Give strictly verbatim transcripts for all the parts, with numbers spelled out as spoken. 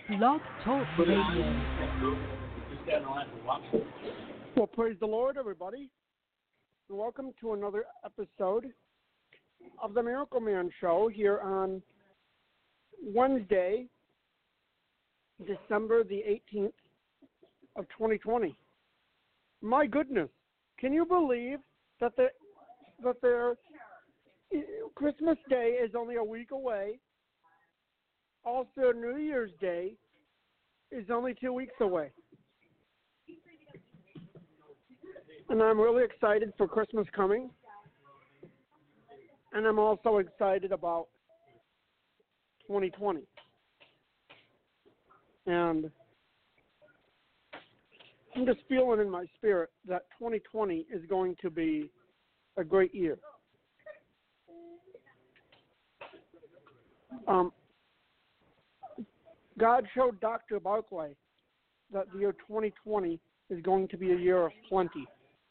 Blog Talk Radio. Well, praise the Lord, everybody, and welcome to another episode of the Miracle Man Show here on Wednesday, December the eighteenth of twenty twenty. My goodness, can you believe that the that their Christmas Day is only a week away? Also, New Year's Day is only two weeks away. And I'm really excited for Christmas coming. And I'm also excited about twenty twenty. And I'm just feeling in my spirit that twenty twenty is going to be a great year. Um, God showed Doctor Barclay that the year twenty twenty is going to be a year of plenty.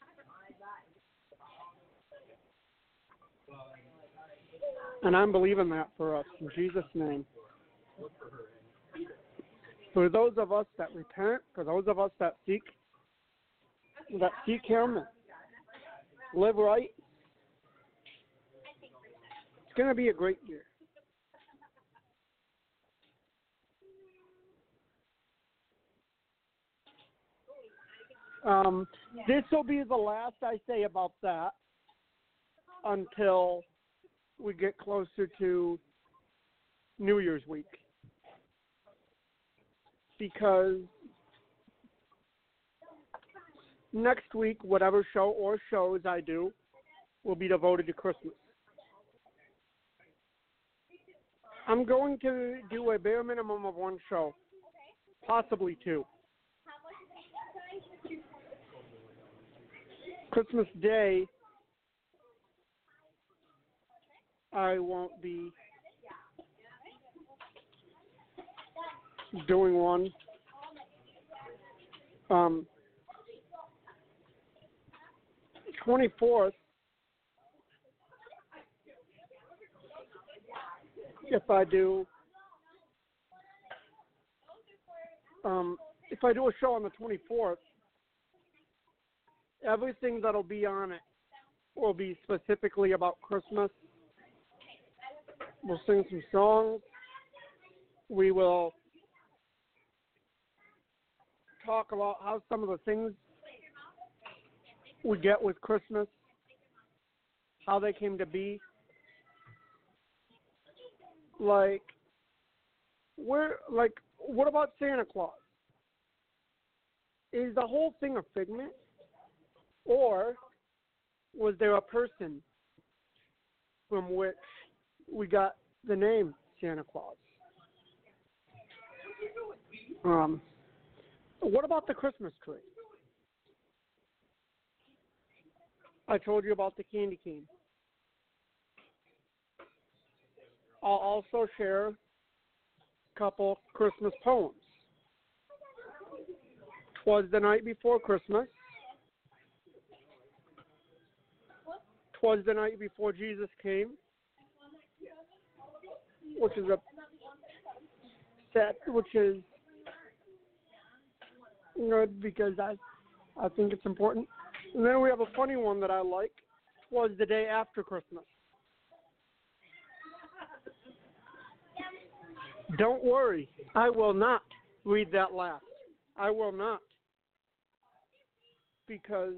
And I'm believing that for us, in Jesus' name. For those of us that repent, for those of us that seek, that seek Him, live right, it's going to be a great year. Um, this will be the last I say about that until we get closer to New Year's week. Because next week, whatever show or shows I do will be devoted to Christmas. I'm going to do a bare minimum of one show, possibly two. Christmas Day, I won't be doing one. Um, twenty-fourth, if I do, um, if I do a show on the twenty-fourth, everything that'll be on it will be specifically about Christmas. We'll sing some songs. We will talk about how some of the things we get with Christmas, how they came to be. Like, where, like, what about Santa Claus? Is the whole thing a figment? Or was there a person from which we got the name Santa Claus? Um, what about the Christmas tree? I told you about the candy cane. I'll also share a couple Christmas poems. 'Twas the night before Christmas. 'Twas the night before Jesus came, which is a set, which is good because I, I think it's important. And then we have a funny one that I like. 'Twas the day after Christmas. Don't worry, I will not read that last. I will not, because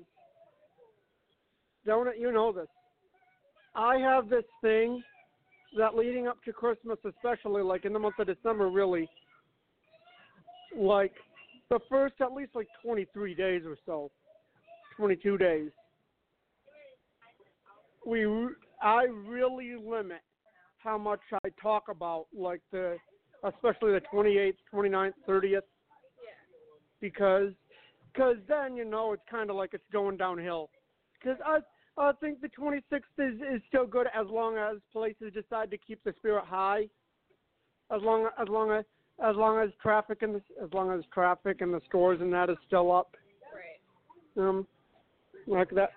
don't it, you know this. I have this thing that leading up to Christmas, especially like in the month of December, really, like the first at least like twenty-three days or so, twenty-two days, we I really limit how much I talk about, like the, especially the twenty-eighth, twenty-ninth, thirtieth, because because then, you know, it's kind of like it's going downhill. Because I I think the twenty-sixth is, is still good as long as places decide to keep the spirit high. As long as long as as long as traffic in the as long as traffic in the stores and that is still up. Right. Um, like that.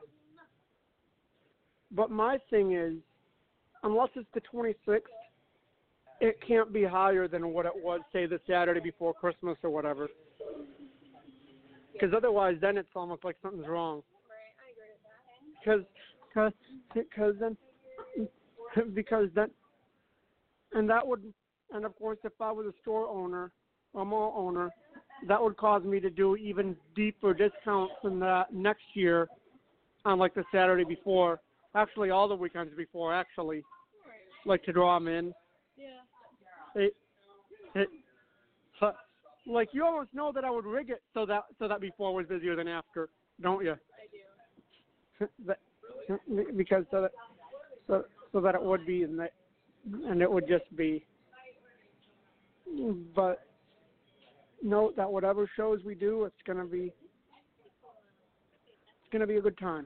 But my thing is, unless it's the twenty-sixth, it can't be higher than what it was, say, the Saturday before Christmas or whatever. Because otherwise, then it's almost like something's wrong. Because, because, because then, because then, and that would, and of course, if I was a store owner, a mall owner, that would cause me to do even deeper discounts than that next year on like the Saturday before. Actually, all the weekends before, actually, like to draw them in. Yeah. It, it, but, like you almost know that I would rig it so that so that before was busier than after, don't you? I do. that, because so that so so that it would be and that and it would just be. But note that whatever shows we do, it's gonna be it's gonna be a good time.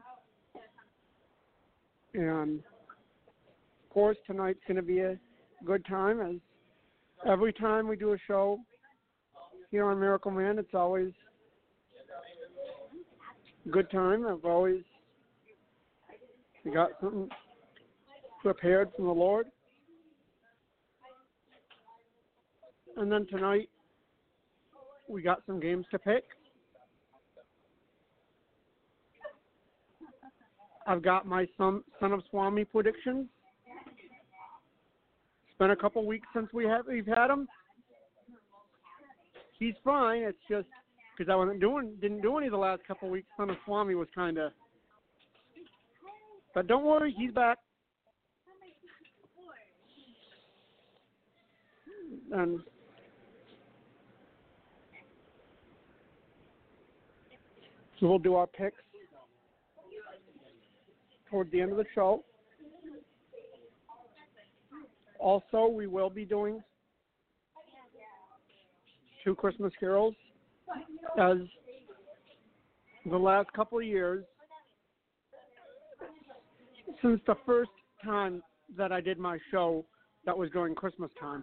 And of course, tonight's gonna be a good time, as every time we do a show here on Miracle Man, it's always a good time. I've always got something prepared from the Lord. And then tonight, we got some games to pick. I've got my Son, Son of Swami predictions. It's been a couple weeks since we have we've had him. He's fine. It's just because I wasn't doing, didn't do any the last couple weeks. Son of Swami was kind of. But don't worry, he's back. And so we'll do our picks towards the end of the show. Also, we will be doing two Christmas carols, as the last couple of years, since the first time that I did my show, that was during Christmas time.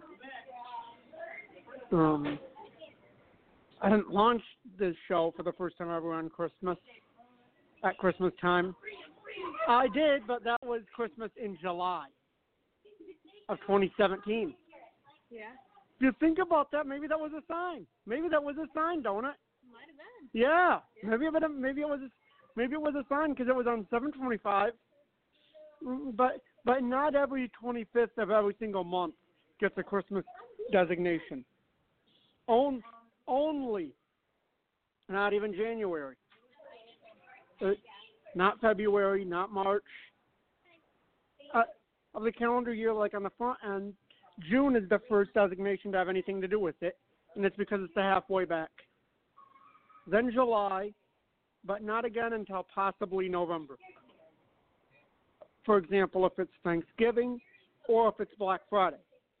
Um, I didn't launch this show for the first time ever on Christmas, at Christmas time. I did, but that was Christmas in July of twenty seventeen. Yeah. If you think about that, maybe that was a sign. Maybe that was a sign, don't it? Might have been. Yeah. yeah. Maybe it maybe it was a, maybe it was a sign because it was on seven twenty-five. But but not every twenty-fifth of every single month gets a Christmas designation. On, only, not even January. Uh, not February, not March. Uh, of the calendar year, like on the front end, June is the first designation to have anything to do with it, and it's because it's the halfway back. Then July, but not again until possibly November. For example, if it's Thanksgiving or if it's Black Friday.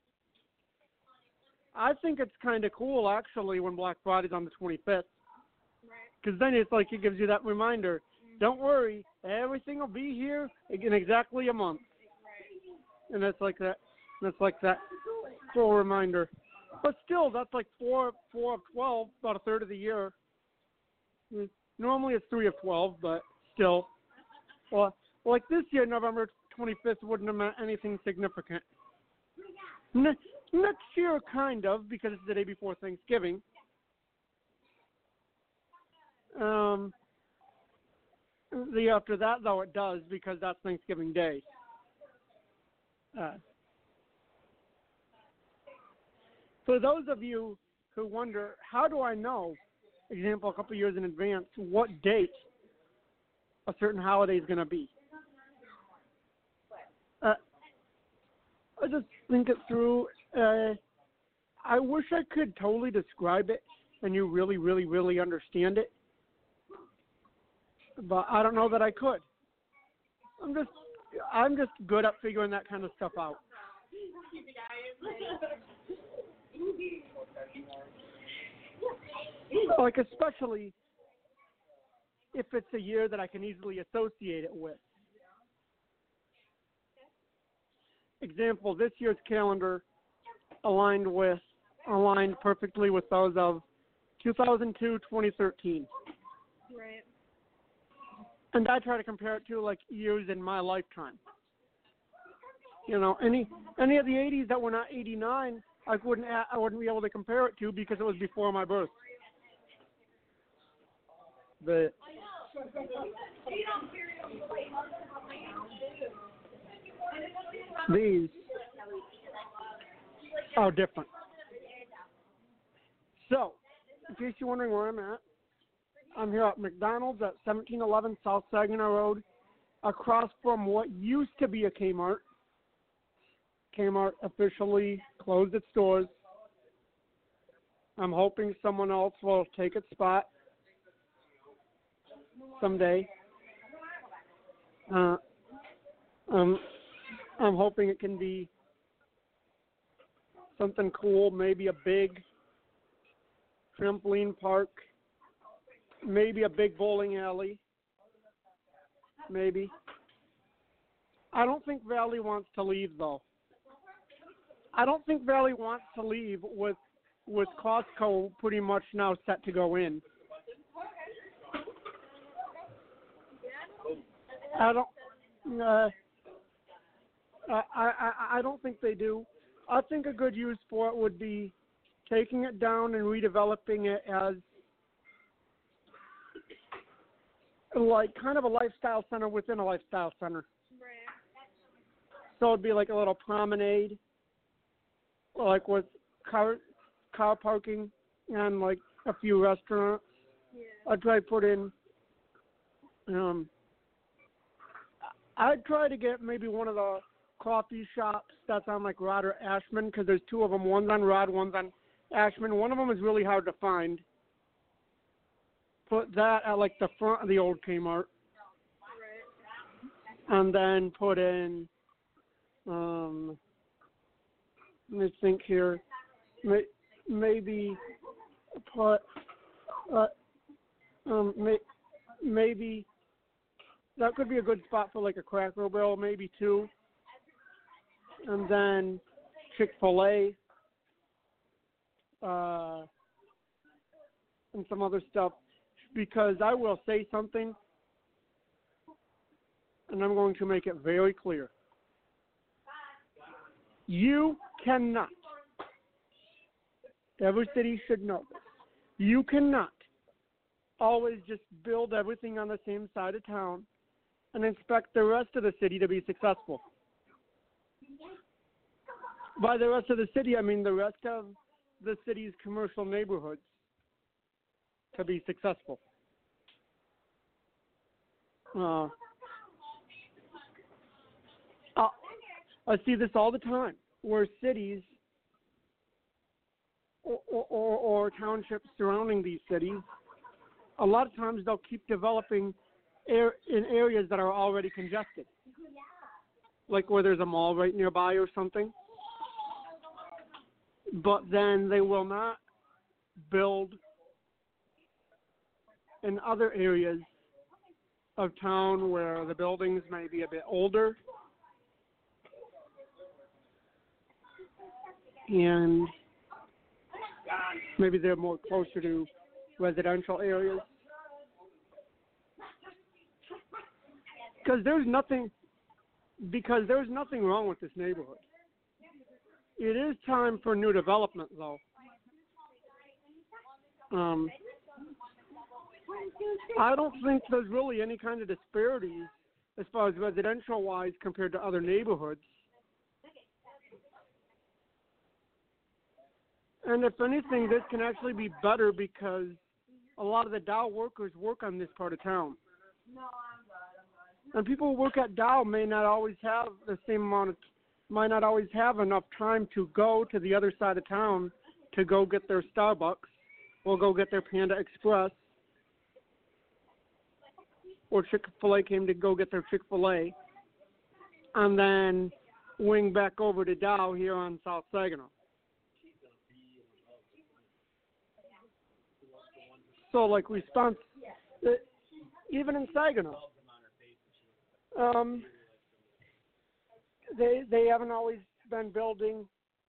I think it's kind of cool, actually, when Black Friday's on the twenty-fifth. Because then it's like it gives you that reminder. Don't worry, everything will be here in exactly a month. And it's like that. That's like that full reminder. But still, that's like four, four of twelve, about a third of the year. Normally it's three of twelve, but still. Well, like this year, November twenty-fifth wouldn't have meant anything significant. Ne- next year, kind of, because it's the day before Thanksgiving. Um, the year after that, though, it does, because that's Thanksgiving Day. Uh, for those of you who wonder, how do I know, example, a couple of years in advance, what date a certain holiday is going to be? Uh, I just think it through. Uh, I wish I could totally describe it and you really, really, really understand it. But I don't know that I could. I'm just, I'm just good at figuring that kind of stuff out. Like especially if it's a year that I can easily associate it with. Example, this year's calendar aligned with aligned perfectly with those of two thousand two, twenty thirteen. Right. And I try to compare it to like years in my lifetime. You know, any any of the eighties that were not eighty-nine, I wouldn't a- I wouldn't be able to compare it to because it was before my birth. But these are different. So, in case you're wondering where I'm at, I'm here at McDonald's at seventeen eleven South Saginaw Road, across from what used to be a Kmart. Kmart officially closed its doors. I'm hoping someone else will take its spot someday. Uh, um, I'm hoping it can be something cool, maybe a big trampoline park, maybe a big bowling alley, maybe. I don't think Valley wants to leave, though. I don't think Valley wants to leave with with Costco pretty much now set to go in. I don't. Uh, I, I I don't think they do. I think a good use for it would be taking it down and redeveloping it as like kind of a lifestyle center within a lifestyle center. Right. So it'd be like a little promenade, like with car car parking and like a few restaurants. Yeah. I'd try to put in. Um, I'd try to get maybe one of the coffee shops that's on like Rod or Ashman, because there's two of them. One's on Rod, one's on Ashman. One of them is really hard to find. Put that at like the front of the old Kmart, Right. and then put in. Um, let me think here. May, maybe put. Uh, um, may, maybe that could be a good spot for like a Cracker Barrel, maybe two. And then Chick-fil-A, uh, and some other stuff. Because I will say something, and I'm going to make it very clear. You cannot, every city should know this, you cannot always just build everything on the same side of town and expect the rest of the city to be successful. By the rest of the city, I mean the rest of the city's commercial neighborhoods to be successful. Uh, I, I see this all the time, where cities or, or, or townships surrounding these cities, a lot of times they'll keep developing air, in areas that are already congested, like where there's a mall right nearby or something. But then they will not build in other areas of town where the buildings may be a bit older and maybe they're more closer to residential areas. Because there's nothing, because there's nothing wrong with this neighborhood. It is time for new development, though. Um, I don't think there's really any kind of disparities as far as residential-wise compared to other neighborhoods. And if anything, this can actually be better because a lot of the Dow workers work on this part of town. And people who work at Dow may not always have the same amount of, might not always have enough time to go to the other side of town to go get their Starbucks or go get their Panda Express, or Chick-fil-A came to go get their Chick-fil-A, and then wing back over to Dow here on South Saginaw. So, like, response, even in Saginaw, um, they they haven't always been building.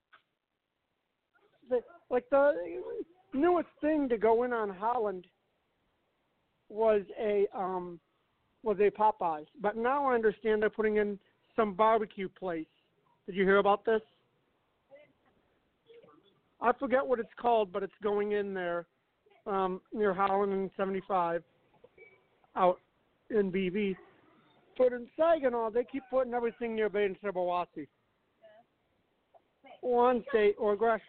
The, like the newest thing to go in on Holland was a um, was a Popeyes, but now I understand they're putting in some barbecue place Did you hear about this? I forget what it's called, but it's going in there um, near Holland and seventy-five out in B V. But in Saginaw, they keep putting everything near Bay and Chippewa. One state or Gresham.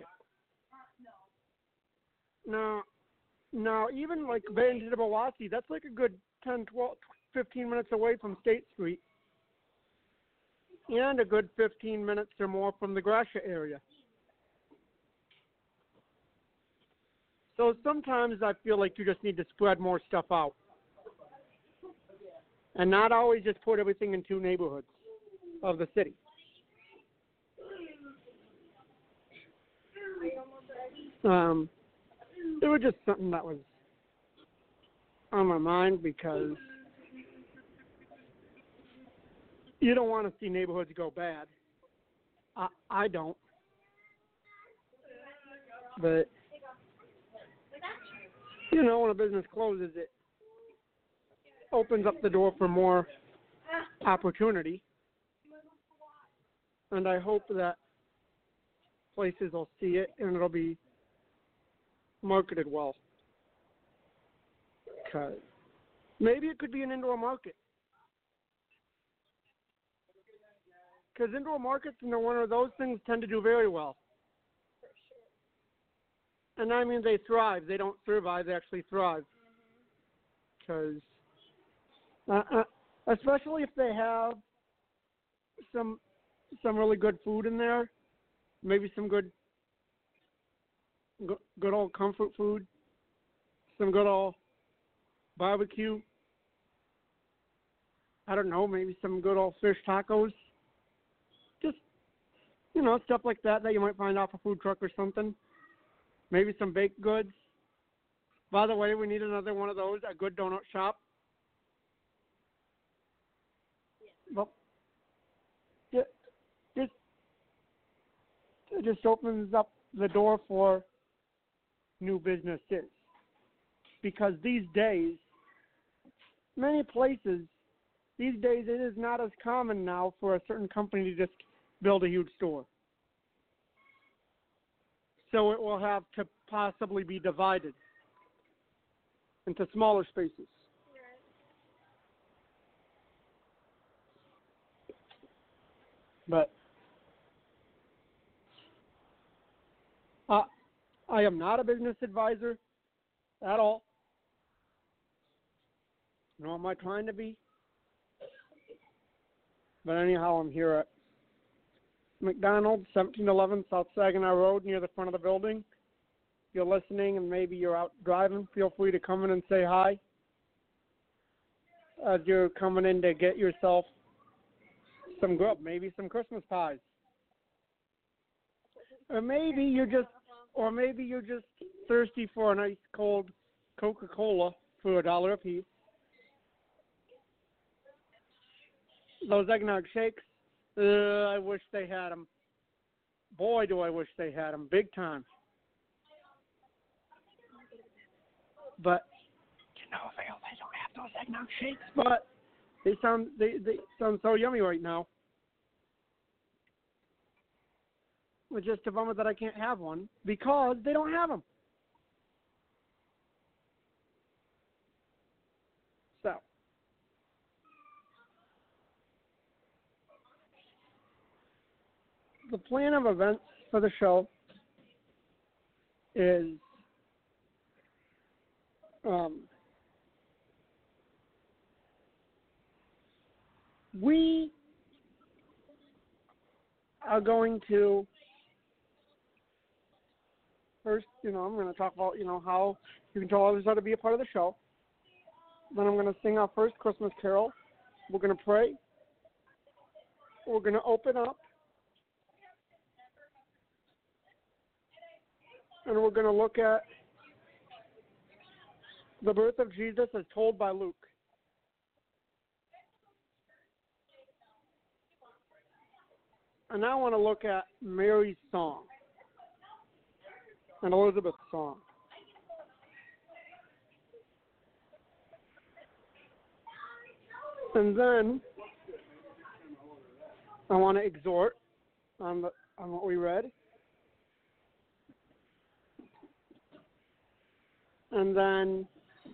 Now, now even like Bay and Chippewa, that's like a good ten, twelve, fifteen minutes away from State Street, and a good fifteen minutes or more from the Gresham area. So sometimes I feel like you just need to spread more stuff out, and not always just put everything in two neighborhoods of the city. Um, it was just something that was on my mind because you don't want to see neighborhoods go bad. I, I don't. But, you know, when a business closes, it opens up the door for more opportunity. And I hope that places will see it and it'll be marketed well. Because maybe it could be an indoor market. Because indoor markets, you know, one of those things tend to do very well. And I mean, they thrive. They don't survive. They actually thrive. Because, uh, uh, especially if they have some some really good food in there, maybe some good good, good old comfort food, some good old barbecue. I don't know, maybe some good old fish tacos. Just, you know, stuff like that that you might find off a food truck or something. Maybe some baked goods. By the way, we need another one of those, a good donut shop. Well, it just, it just opens up the door for new businesses. Because these days, many places, these days it is not as common now for a certain company to just build a huge store. So it will have to possibly be divided into smaller spaces. But uh, I am not a business advisor at all. Nor am I trying to be. But anyhow, I'm here at McDonald's, seventeen eleven South Saginaw Road, near the front of the building. If you're listening and maybe you're out driving, feel free to come in and say hi. As you're coming in to get yourself some grub, maybe some Christmas pies. Or maybe you're just, or maybe you're just thirsty for a nice cold Coca-Cola for a dollar a piece. Those eggnog shakes, uh, I wish they had them. Boy, do I wish they had them, big time. But you know, they they don't have those eggnog shakes, but they sound they, they sound so yummy right now. It's just a bummer that I can't have one because they don't have them. So. The plan of events for the show is um, we are going to first, you know, I'm going to talk about, you know, how you can tell others how to be a part of the show. Then I'm going to sing our first Christmas carol. We're going to pray. We're going to open up. And we're going to look at the birth of Jesus as told by Luke. And I want to look at Mary's song and Elizabeth's song. And then I want to exhort on the on what we read. And then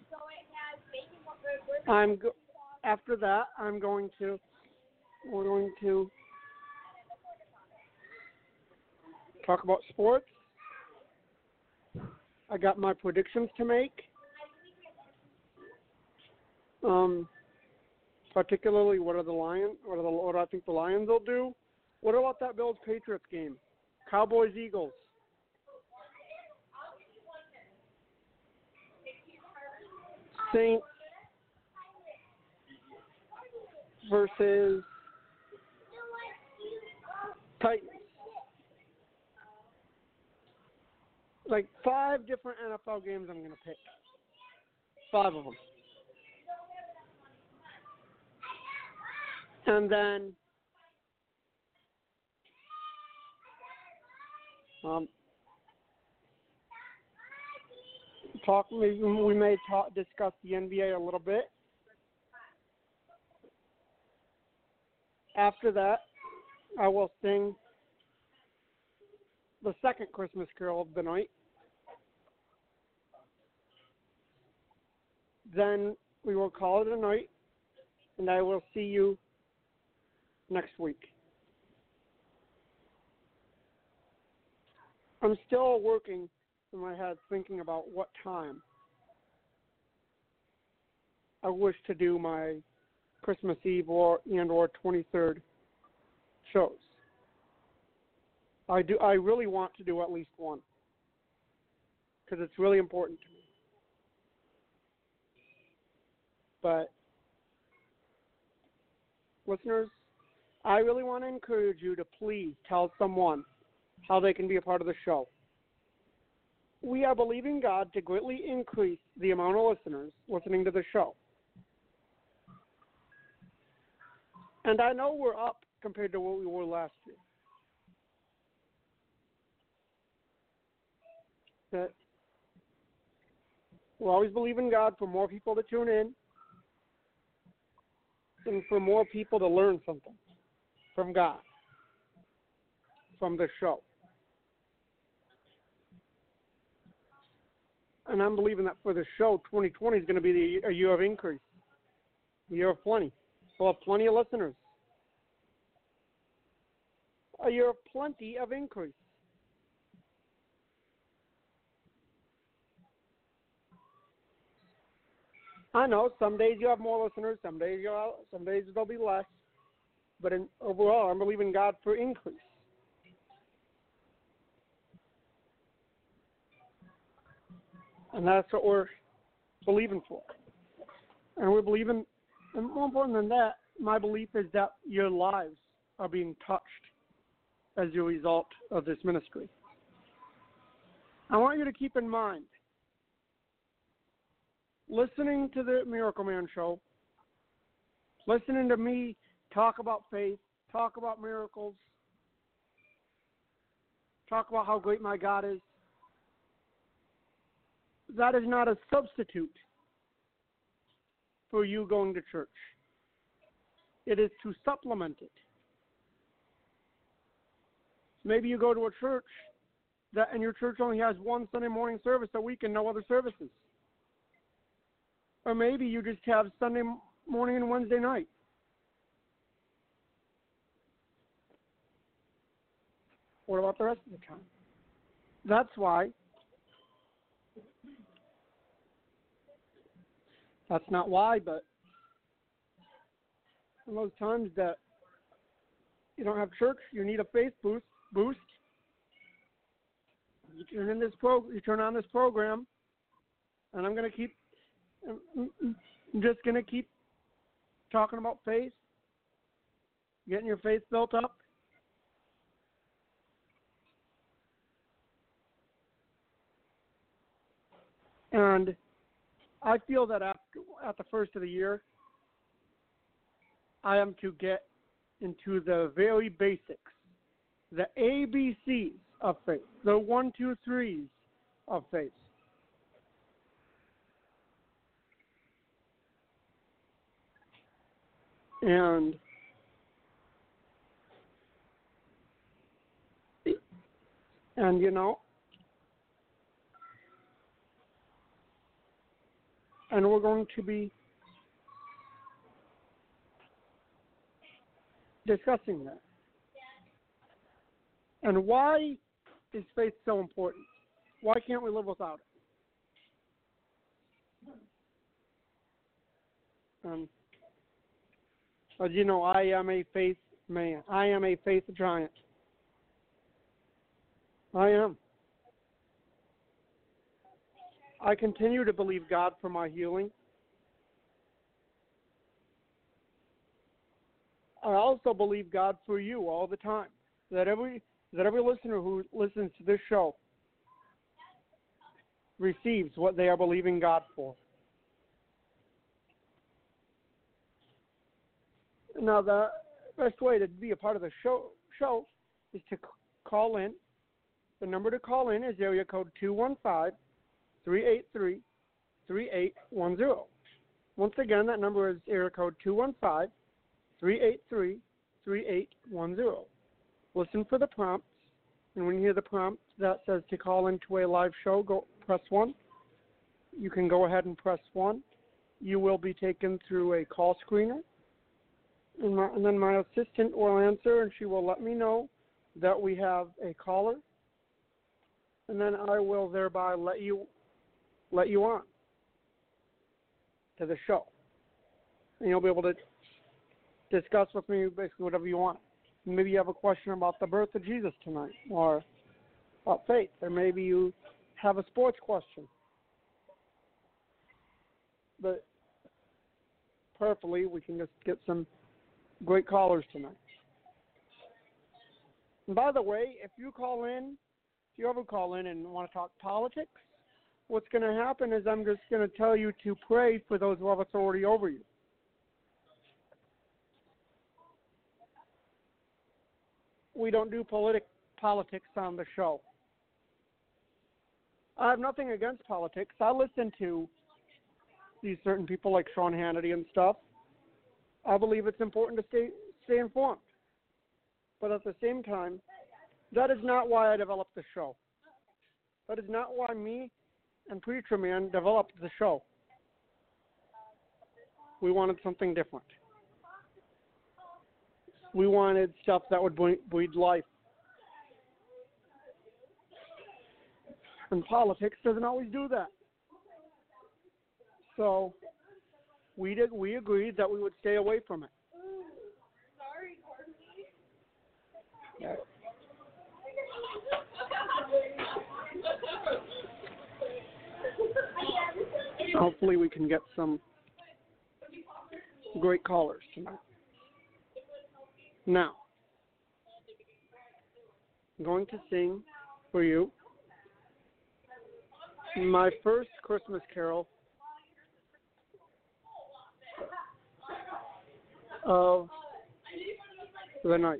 I'm go- after that I'm going to we're going to talk about sports. I got my predictions to make. Um, particularly, what are the Lions? What are the what do I think the Lions will do? What about that Bills Patriots game? Cowboys Eagles. Saints versus Titans. Like five different N F L games I'm going to pick. Five of them. And then um, talk. We, we may talk, discuss the N B A a little bit. After that, I will sing the second Christmas carol of the night. Then we will call it a night, and I will see you next week. I'm still working in my head thinking about what time I wish to do my Christmas Eve or and or twenty-third shows. I do. I really want to do at least one because it's really important to me. But listeners, I really want to encourage you to please tell someone how they can be a part of the show. We are believing God to greatly increase the amount of listeners listening to the show. And I know we're up compared to what we were last year. That we'll always believe in God for more people to tune in and for more people to learn something from God, from the show. And I'm believing that for the show, twenty twenty is going to be the, a year of increase, a year of plenty. We'll have plenty of listeners. A year of plenty of increase. I know some days you have more listeners, some days you have, some days there'll be less. But in, overall, I'm believing God for increase. And that's what we're believing for. And we're believing, and more important than that, my belief is that your lives are being touched as a result of this ministry. I want you to keep in mind, listening to the Miracle Man show, listening to me talk about faith, talk about miracles, talk about how great my God is, that is not a substitute for you going to church. It is to supplement it. Maybe you go to a church that, and your church only has one Sunday morning service a week and no other services. Or maybe you just have Sunday morning and Wednesday night. What about the rest of the time? That's why that's not why, but in those times that you don't have church, you need a faith boost. Boost. You turn in this pro. You turn on this program, and I'm going to keep. I'm just going to keep talking about faith, getting your faith built up. And I feel that after, at the first of the year, I am to get into the very basics, the A B Cs of faith, the one, two, threes of faith. And And, you know, and we're going to be discussing that. And why is faith so important? Why can't we live without it? Um, as you know, I am a faith man. I am a faith giant. I am. I continue to believe God for my healing. I also believe God for you all the time. That every that every listener who listens to this show receives what they are believing God for. Now, the best way to be a part of the show show is to c- call in. The number to call in is area code two one five, three eight three, three eight one zero. Once again, that number is area code two one five, three eight three, three eight one zero. Listen for the prompts, and when you hear the prompt that says to call into a live show, go press one. You can go ahead and press one. You will be taken through a call screener, and, my, and then my assistant will answer, and she will let me know that we have a caller, and then I will thereby let you let you on to the show, and you'll be able to discuss with me basically whatever you want. Maybe you have a question about the birth of Jesus tonight, or about faith, or maybe you have a sports question. But prayerfully, we can just get some great callers tonight. And by the way, if you call in, if you ever call in and want to talk politics, what's going to happen is I'm just going to tell you to pray for those who have authority over you. We don't do politic, politics on the show. I have nothing against politics. I listen to these certain people like Sean Hannity and stuff. I believe it's important to stay stay informed. But at the same time, that is not why I developed the show. That is not why me and Preacher Man developed the show. We wanted something different. We wanted stuff that would breed life. And politics doesn't always do that. So we did. We agreed that we would stay away from it. Sorry, Courtney. Yeah. Hopefully we can get some great callers tonight. Now, I'm going to sing for you my first Christmas carol of the night.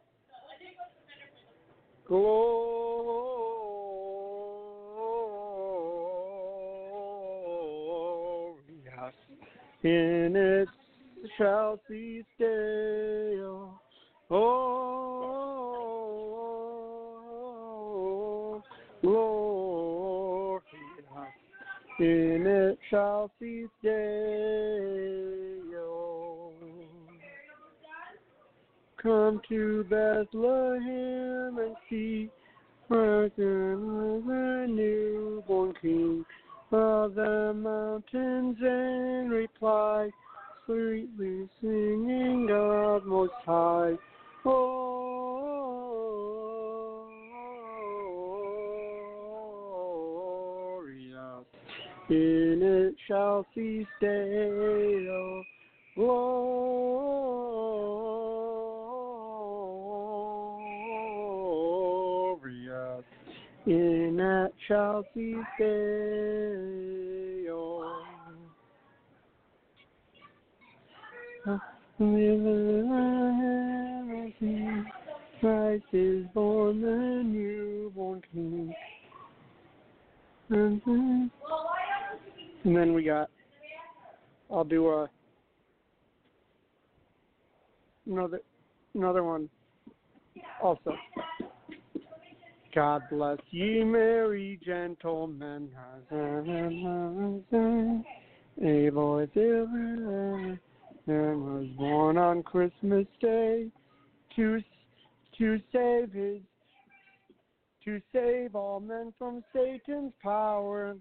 Glorious in its shall cease day. Oh, glorious in it shall cease day. Oh, come to Bethlehem and see Virgin with a newborn King. Of the mountains in reply, sweetly singing God Most High. Oh, glorious in it shall cease day. Oh, glorious in that shall cease day. Oh, Christ is born, the newborn King. And then we got, I'll do a another another one also. God bless ye merry gentlemen, a boy silver and was born on Christmas Day to to save his to save all men from Satan's power.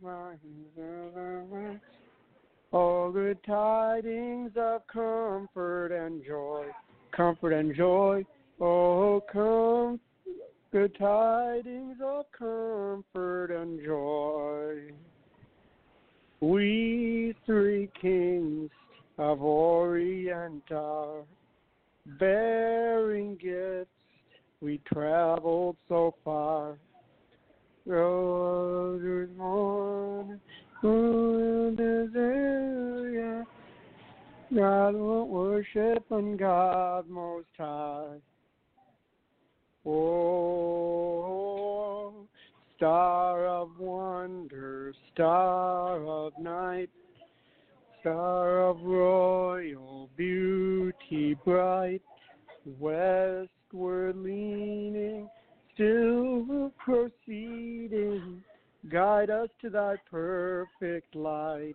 All good tidings of comfort and joy, comfort and joy. Oh, come, good tidings of comfort and joy. We three kings of Orient are bearing gifts. We traveled so far. Oh, there's one who in this area. God will worship and God most high. Oh, star of wonder, star of night, star of royal beauty bright, westward leaning, still proceeding, guide us to thy perfect light.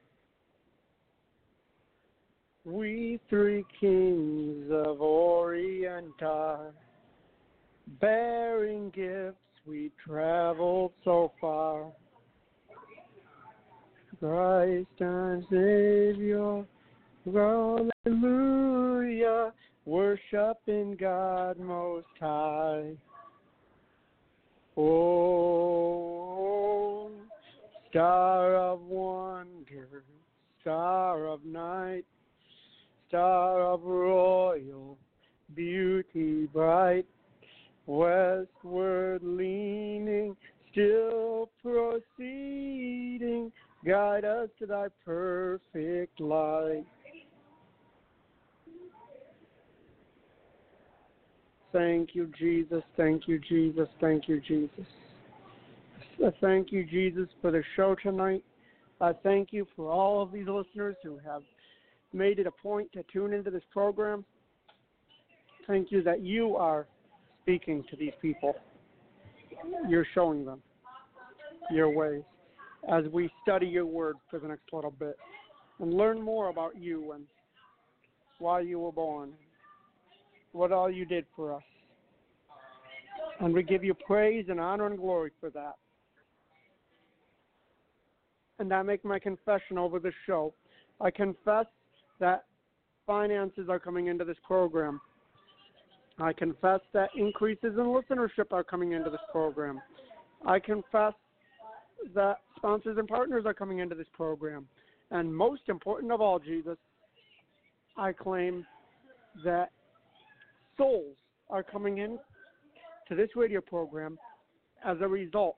We three kings of Orient are bearing gifts, we traveled so far. Christ our Savior, hallelujah, worship in God most high. Oh, star of wonder, star of night, star of royal beauty bright, westward leaning, still proceeding, guide us to thy perfect light. Thank you, Jesus. Thank you, Jesus. Thank you, Jesus. I thank you, Jesus, for the show tonight. I thank you for all of these listeners who have made it a point to tune into this program. Thank you that you are speaking to these people. You're showing them your ways as we study your word for the next little bit and learn more about you and why you were born, what all you did for us. And we give you praise and honor and glory for that. And I make my confession over the show. I confess that finances are coming into this program. I confess that increases in listenership are coming into this program. I confess that sponsors and partners are coming into this program. And most important of all, Jesus, I claim that souls are coming in to this radio program as a result.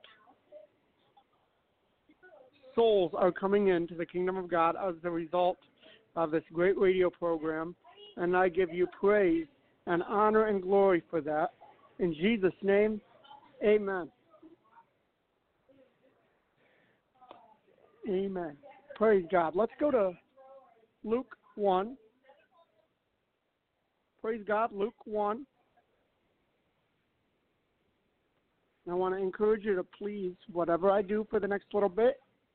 Souls are coming into the kingdom of God as a result of this great radio program, and I give you praise and honor and glory for that. In Jesus' name, amen. Amen. Praise God. Let's go to Luke one. Praise God, Luke one. I want to encourage you to please, whatever I do for the next little bit,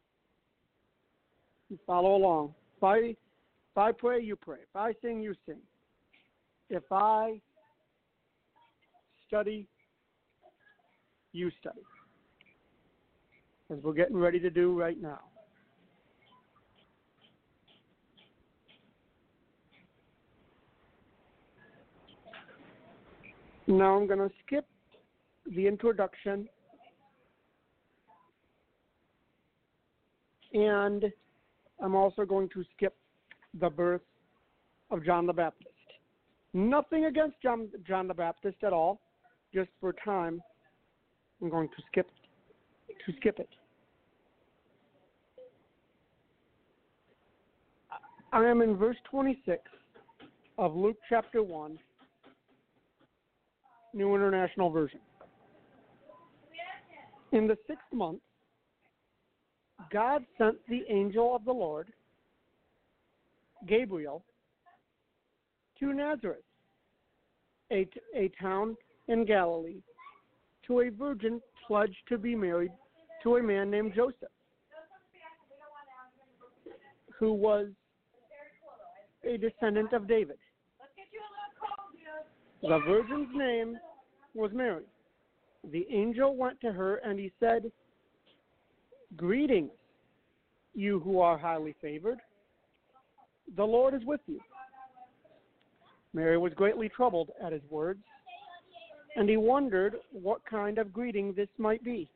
you follow along. If I, if I pray, you pray. If I sing, you sing. If I study, you study. As we're getting ready to do right now. Now I'm going to skip the introduction and I'm also going to skip the birth of John the Baptist. Nothing against John, John the Baptist at all. Just for time, I'm going to skip to skip it. I am in verse twenty-six of Luke chapter one, New International Version. In the sixth month, God sent the angel of the Lord, Gabriel, to Nazareth, a, a town in Galilee, to a virgin pledged to be married to a man named Joseph, who was a descendant of David. The virgin's name was Mary. The angel went to her and he said, "Greetings, you who are highly favored. The Lord is with you." Mary was greatly troubled at his words, and he wondered what kind of greeting this might be.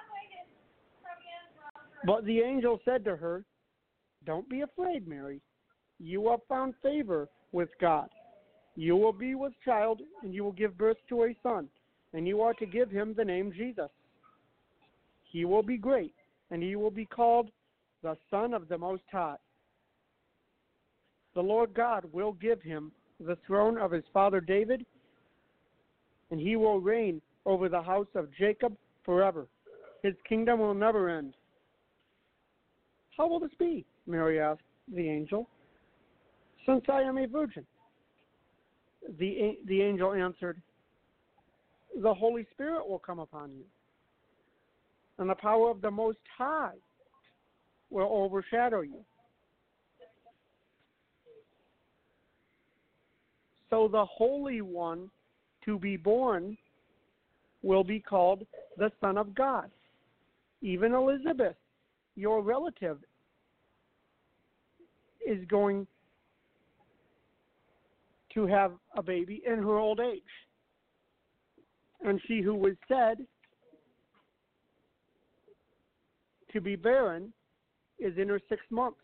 But the angel said to her, "Don't be afraid, Mary. You have found favor with God. You will be with child, and you will give birth to a son, and you are to give him the name Jesus. He will be great, and he will be called the Son of the Most High. The Lord God will give him the throne of his father David, and he will reign over the house of Jacob forever. His kingdom will never end." "How will this be?" Mary asked the angel, "since I am a virgin?" The, the angel answered, "The Holy Spirit will come upon you, and the power of the Most High will overshadow you. So the Holy One to be born will be called the Son of God. Even Elizabeth, your relative, is going to have a baby in her old age. And she who was said to be barren is in her sixth month."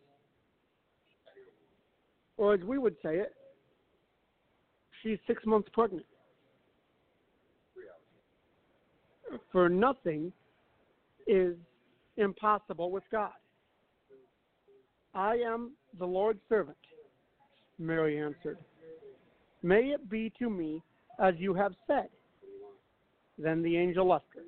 Or as we would say it, she's six months pregnant. For nothing is impossible with God. "I am the Lord's servant," Mary answered. "May it be to me as you have said." Then the angel left her.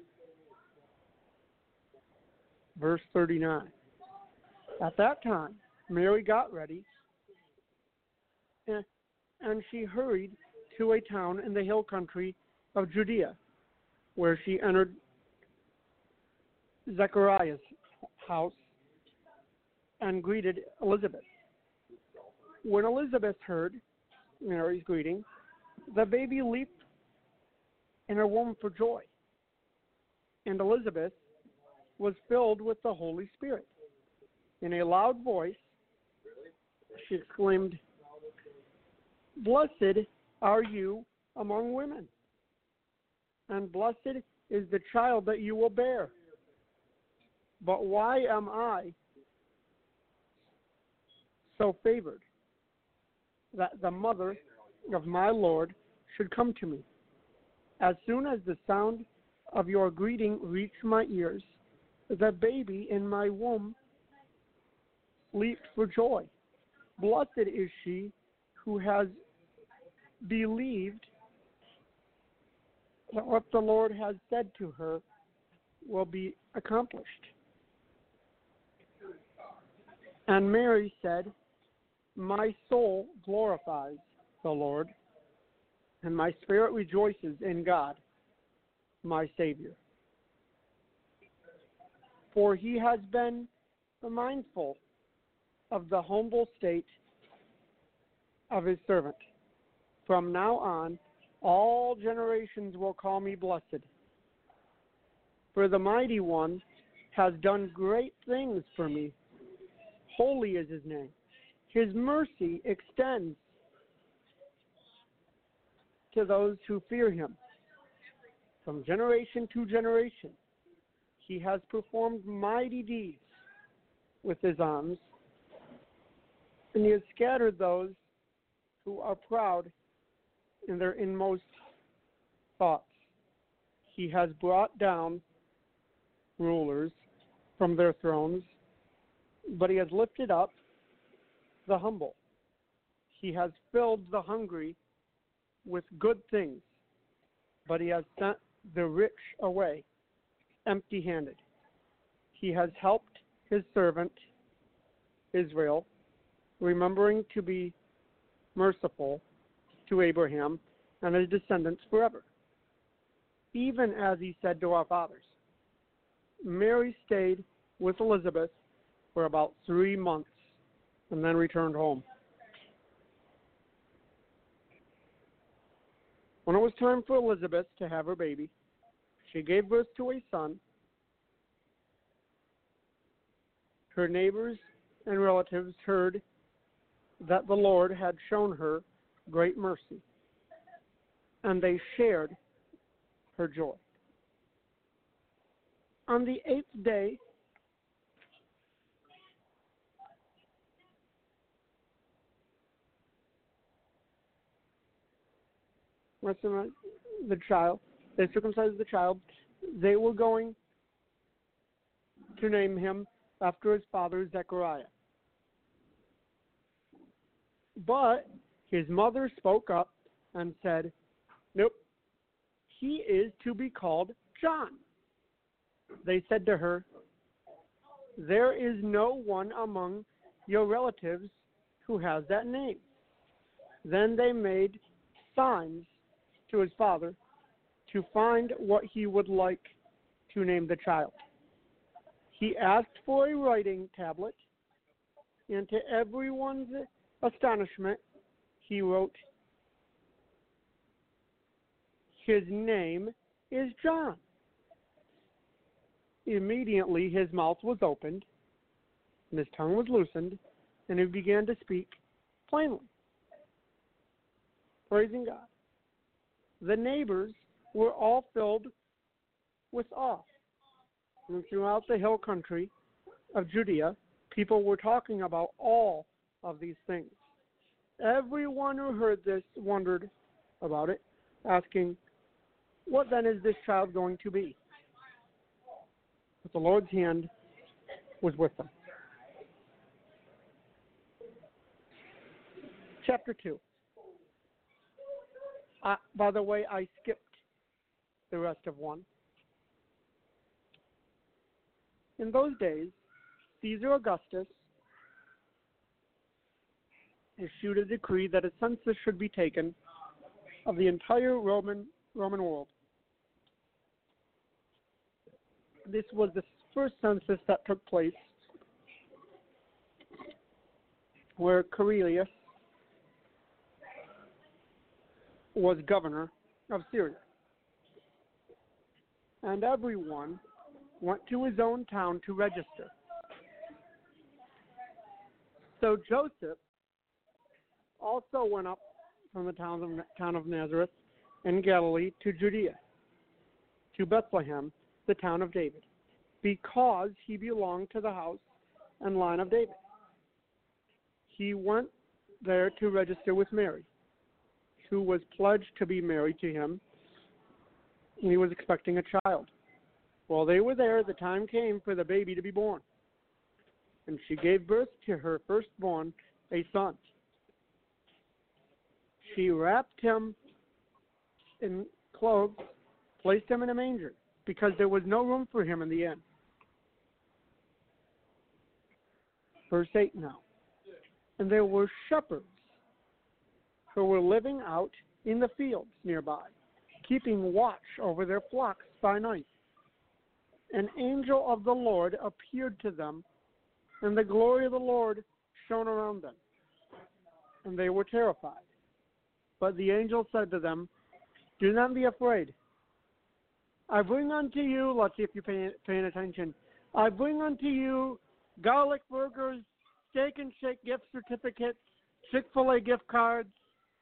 Verse thirty-nine. At that time, Mary got ready, and, and she hurried to a town in the hill country of Judea, where she entered Zechariah's house and greeted Elizabeth. When Elizabeth heard Mary's greeting, the baby leaped in her womb for joy, and Elizabeth was filled with the Holy Spirit. In a loud voice, she exclaimed, "Blessed are you among women, and blessed is the child that you will bear. But why am I so favored that the mother of my Lord should come to me? As soon as the sound of your greeting reached my ears, the baby in my womb leaped for joy. Blessed is she who has believed that what the Lord has said to her will be accomplished." And Mary said, "My soul glorifies the Lord, and my spirit rejoices in God, my Savior. For he has been mindful of the humble state of his servant. From now on, all generations will call me blessed. For the Mighty One has done great things for me. Holy is his name. His mercy extends to those who fear him from generation to generation. He has performed mighty deeds with his arms, and he has scattered those who are proud in their inmost thoughts. He has brought down rulers from their thrones, but he has lifted up the humble. He has filled the hungry with good things, but he has sent the rich away empty-handed. He has helped his servant Israel, remembering to be merciful to Abraham and his descendants forever. even as he said to our fathers. Mary stayed with Elizabeth for about three months and then returned home. When it was time for Elizabeth to have her baby, she gave birth to a son. Her neighbors and relatives heard that the Lord had shown her great mercy, and they shared her joy. On the eighth day, the child, they circumcised the child. They were going to name him after his father Zechariah. But his mother spoke up and said, "Nope, he is to be called John." They said to her, "There is no one among your relatives who has that name." Then they made signs to his father to find what he would like to name the child. He asked for a writing tablet, and to everyone's astonishment, he wrote, "His name is John." Immediately his mouth was opened, and his tongue was loosened, and he began to speak plainly, praising God. The neighbors were all filled with awe. And throughout the hill country of Judea, people were talking about all of these things. Everyone who heard this wondered about it, asking, "What then is this child going to be?" But the Lord's hand was with them. Chapter two. Uh, by the way, I skipped the rest of one. In those days, Caesar Augustus issued a decree that a census should be taken of the entire Roman Roman world. This was the first census that took place where Quirinius was governor of Syria. And everyone went to his own town to register. So Joseph also went up from the town of, town of Nazareth in Galilee to Judea, to Bethlehem, the town of David, because he belonged to the house and line of David. He went there to register with Mary, who was pledged to be married to him, and he was expecting a child. While they were there, the time came for the baby to be born, and she gave birth to her firstborn, a son. She wrapped him in clothes, placed him in a manger, because there was no room for him in the inn. Verse eight now. And there were shepherds who were living out in the fields nearby, keeping watch over their flocks by night. An angel of the Lord appeared to them, and the glory of the Lord shone around them, and they were terrified. But the angel said to them, "Do not be afraid. I bring unto you," let's see if you're paying, paying attention, "I bring unto you garlic burgers, Steak and Shake gift certificates, Chick-fil-A gift cards."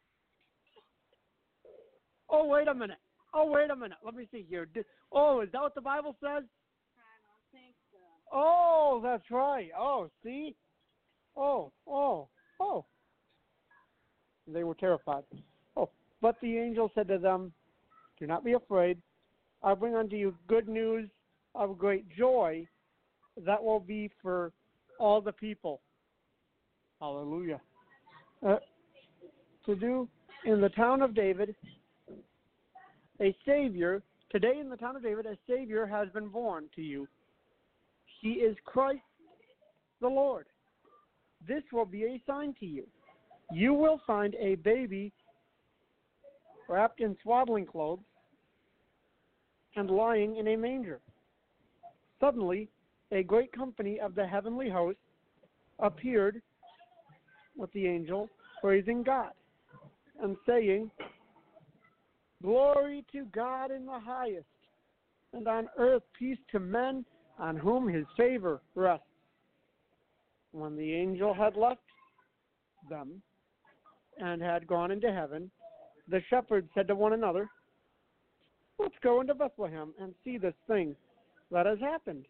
Oh, wait a minute. Oh, wait a minute. Let me see here. Oh, is that what the Bible says? I don't think so. Oh, that's right. Oh, see? Oh, oh, oh. They were terrified. Oh, but the angel said to them, "Do not be afraid. I bring unto you good news of great joy that will be for all the people." Hallelujah. Uh, to do in the town of David, a Savior, today in the town of David, a Savior has been born to you. He is Christ the Lord. This will be a sign to you. You will find a baby wrapped in swaddling clothes and lying in a manger. Suddenly, a great company of the heavenly host appeared with the angel, praising God and saying, "Glory to God in the highest, and on earth peace to men on whom his favor rests." When the angel had left them and had gone into heaven, the shepherds said to one another, "Let's go into Bethlehem and see this thing that has happened,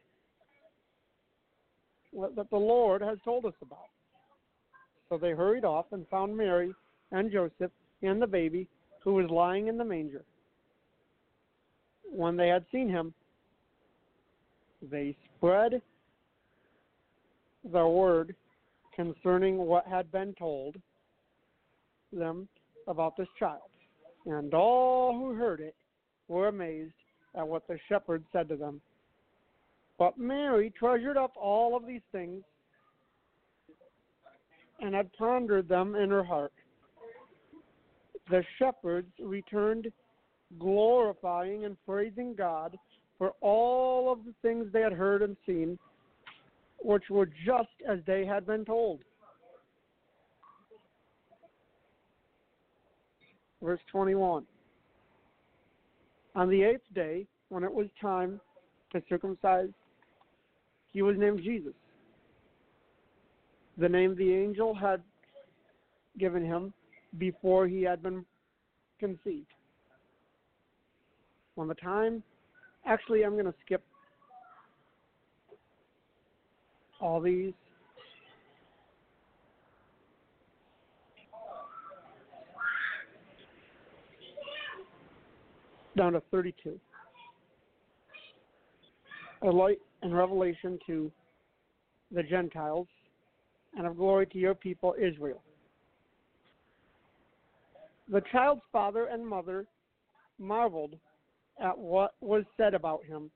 what- that the Lord has told us about." So they hurried off and found Mary and Joseph and the baby who was lying in the manger. When they had seen him, they spread the word concerning what had been told them about this child. And all who heard it were amazed at what the shepherds said to them. But Mary treasured up all of these things and had pondered them in her heart. The shepherds returned, glorifying and praising God for all of the things they had heard and seen, which were just as they had been told. Verse twenty-one. On the eighth day, when it was time to circumcise, he was named Jesus, the name the angel had given him before he had been conceived. When the time, actually, I'm going to skip all these. Down to thirty-two. A light and revelation to the Gentiles, and of glory to your people Israel. The child's father and mother marveled at what was said about him.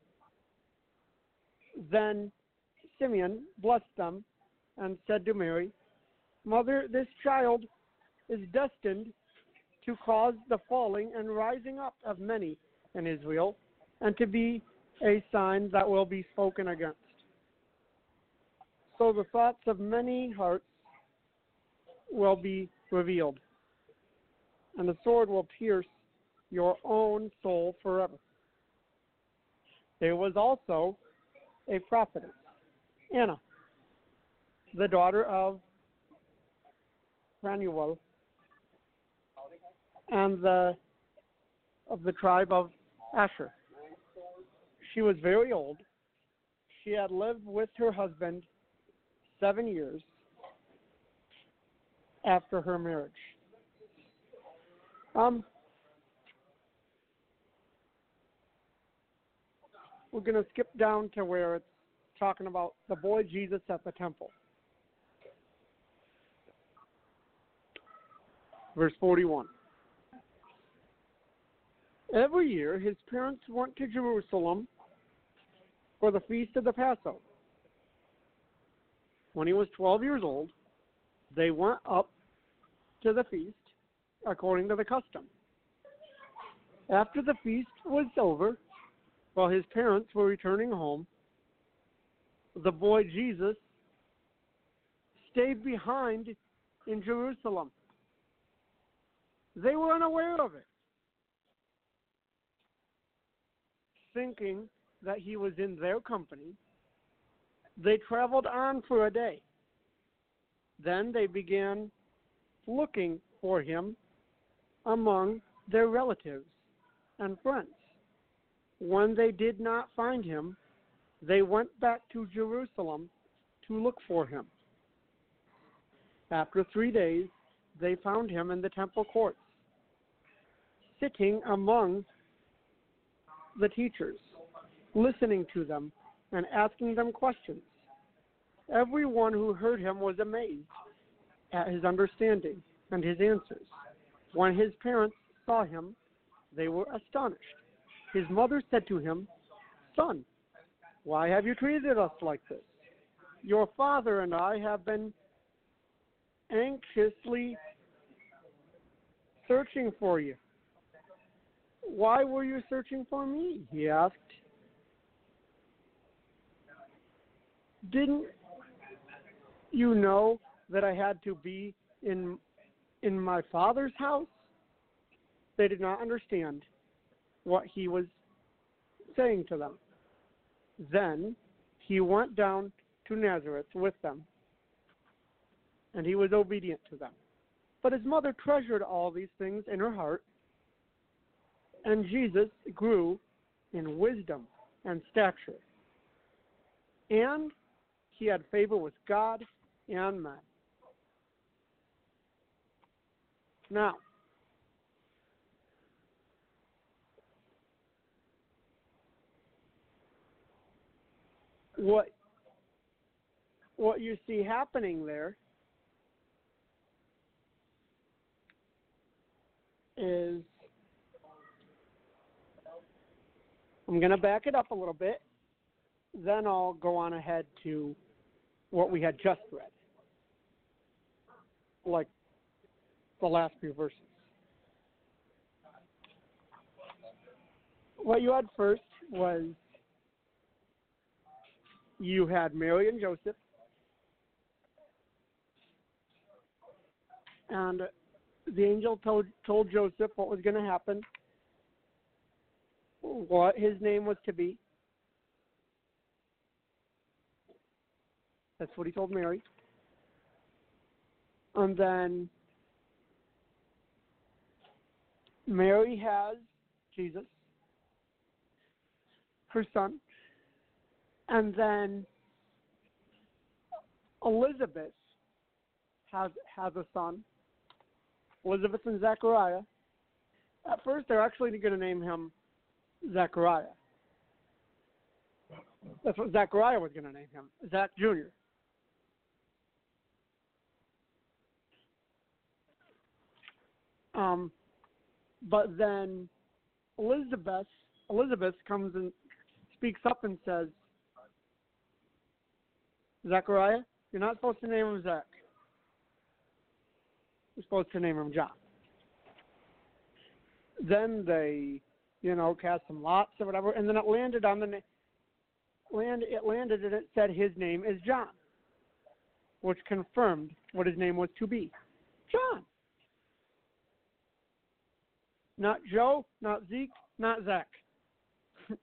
Then Simeon blessed them and said to Mary, "Mother, this child is destined to cause the falling and rising up of many in Israel, and to be a sign that will be spoken against. So the thoughts of many hearts will be revealed, and the sword will pierce your own soul forever." There was also a prophetess, Anna, the daughter of Phanuel, and the of the tribe of Asher. She was very old. She had lived with her husband seven years after her marriage. Um, we're going to skip down to where it's talking about the boy Jesus at the temple. Verse forty-one. Every year his parents went to Jerusalem for the feast of the Passover. When he was twelve years old, they went up to the feast according to the custom. After the feast was over, while his parents were returning home, the boy Jesus stayed behind in Jerusalem. They were unaware of it, thinking that he was in their company. They traveled on for a day. Then they began looking for him among their relatives and friends. When they did not find him, they went back to Jerusalem to look for him. After three days, they found him in the temple courts, sitting among the teachers, listening to them and asking them questions. Everyone who heard him was amazed at his understanding and his answers. When his parents saw him, they were astonished. His mother said to him, "Son, why have you treated us like this? Your father and I have been anxiously searching for you. Why were you searching for me? He asked. Didn't you know that I had to be in in my Father's house? They did not understand what he was saying to them. Then he went down to Nazareth with them, and he was obedient to them. But his mother treasured all these things in her heart, and Jesus grew in wisdom and stature, and he had favor with God and men. Now, what what you see happening there is, I'm going to back it up a little bit, then I'll go on ahead to what we had just read, like the last few verses. What you had first was you had Mary and Joseph, and the angel told, told Joseph what was going to happen, what his name was to be. That's what he told Mary. And then Mary has Jesus, her son. And then Elizabeth has has a son, Elizabeth and Zechariah. At first, they're actually going to name him Zechariah. That's what Zechariah was going to name him, Zach Junior Um, but then Elizabeth Elizabeth comes and speaks up and says, Zechariah, you're not supposed to name him Zach. You're supposed to name him John. Then they, you know, cast some lots or whatever, and then it landed on the na- land. It landed and it said his name is John, which confirmed what his name was to be, John. Not Joe, not Zeke, not Zach. If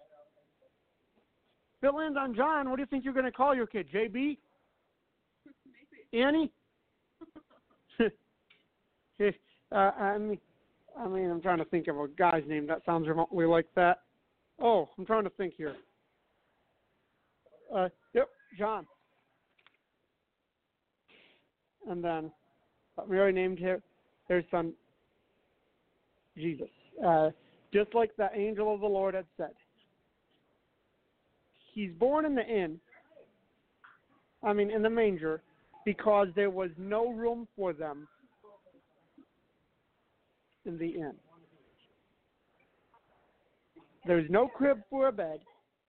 it lands on John, what do you think you're going to call your kid? J B? Annie? uh, I mean, I mean, I'm trying to think of a guy's name that sounds remotely like that. Oh, I'm trying to think here. Uh, yep, John. And then Mary named her, their son Jesus. Uh, just like the angel of the Lord had said. He's born in the inn, I mean in the manger, because there was no room for them in the inn. There's no crib for a bed.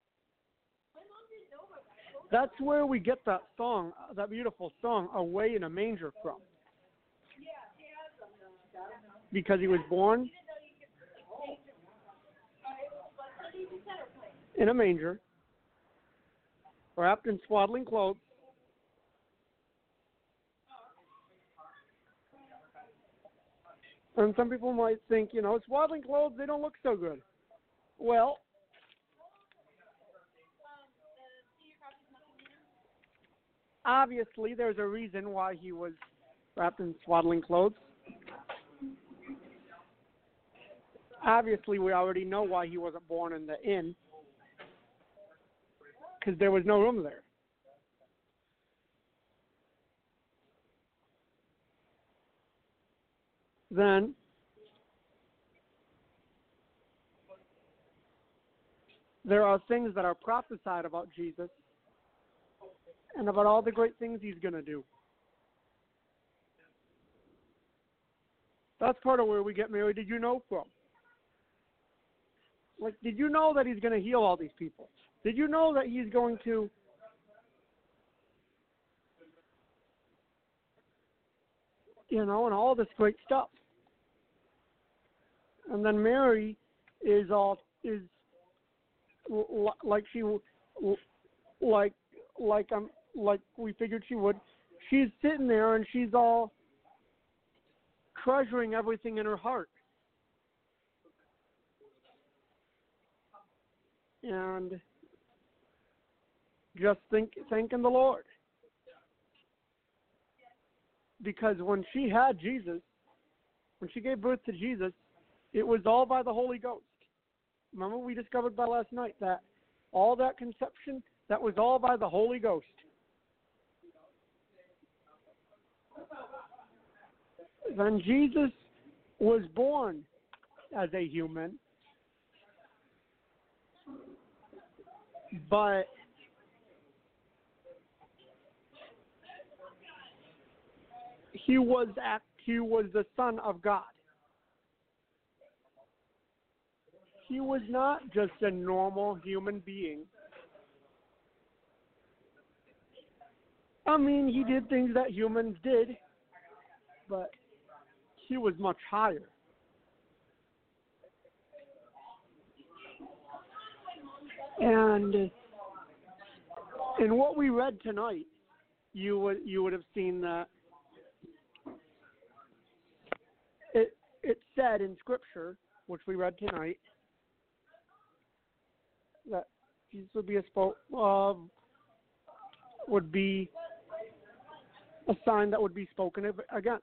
That's where we get that song, that beautiful song, Away in a Manger from. Because he was born in a manger, wrapped in swaddling clothes, and some people might think, you know, swaddling clothes, they don't look so good. Well, obviously there's a reason why he was wrapped in swaddling clothes. Obviously, we already know why he wasn't born in the inn, because there was no room there. Then, there are things that are prophesied about Jesus and about all the great things he's going to do. That's part of where we get Mary, did you know from? Like, did you know that he's going to heal all these people? Did you know that he's going to you know, and all this great stuff? And then Mary is all is l- like she like like um like we figured she would. She's sitting there and she's all treasuring everything in her heart. And just think, thanking the Lord. Because when she had Jesus, when she gave birth to Jesus, it was all by the Holy Ghost. Remember we discovered by last night that all that conception, that was all by the Holy Ghost. Then Jesus was born as a human, but he was act, he was the Son of God. He was not just a normal human being. I mean, he did things that humans did, but he was much higher. And in what we read tonight, you would you would have seen that it it said in Scripture, which we read tonight, that Jesus would be a spoke uh, would be a sign that would be spoken against.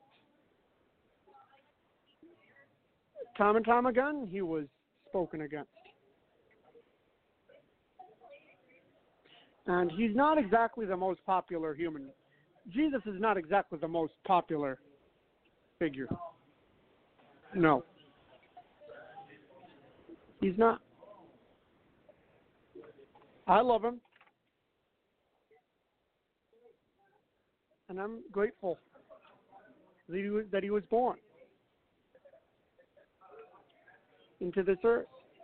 Time and time again, he was spoken against. And he's not exactly the most popular human. Jesus is not exactly the most popular figure. No. He's not. I love him. And I'm grateful that he was, that he was born into this earth.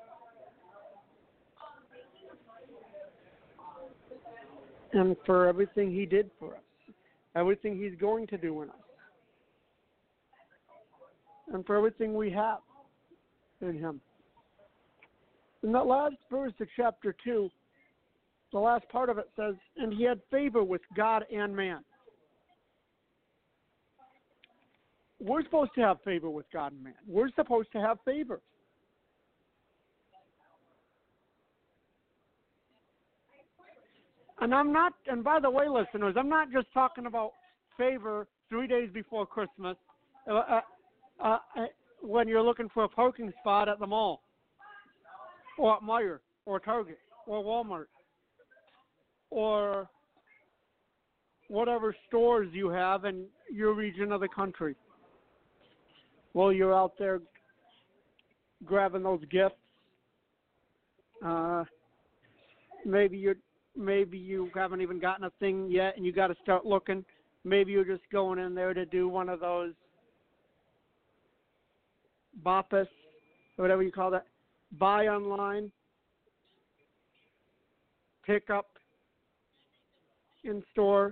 And for everything he did for us, everything he's going to do in us, and for everything we have in him. In that last verse of chapter two, the last part of it says, and he had favor with God and man. We're supposed to have favor with God and man. We're supposed to have favor. And I'm not, and by the way, listeners, I'm not just talking about favor three days before Christmas uh, uh, uh, when you're looking for a parking spot at the mall, or at Meijer, or Target, or Walmart, or whatever stores you have in your region of the country. Well, you're out there grabbing those gifts. Uh, maybe you're Maybe you haven't even gotten a thing yet and you got to start looking. Maybe you're just going in there to do one of those B O P U S, or whatever you call that, buy online, pick up in store.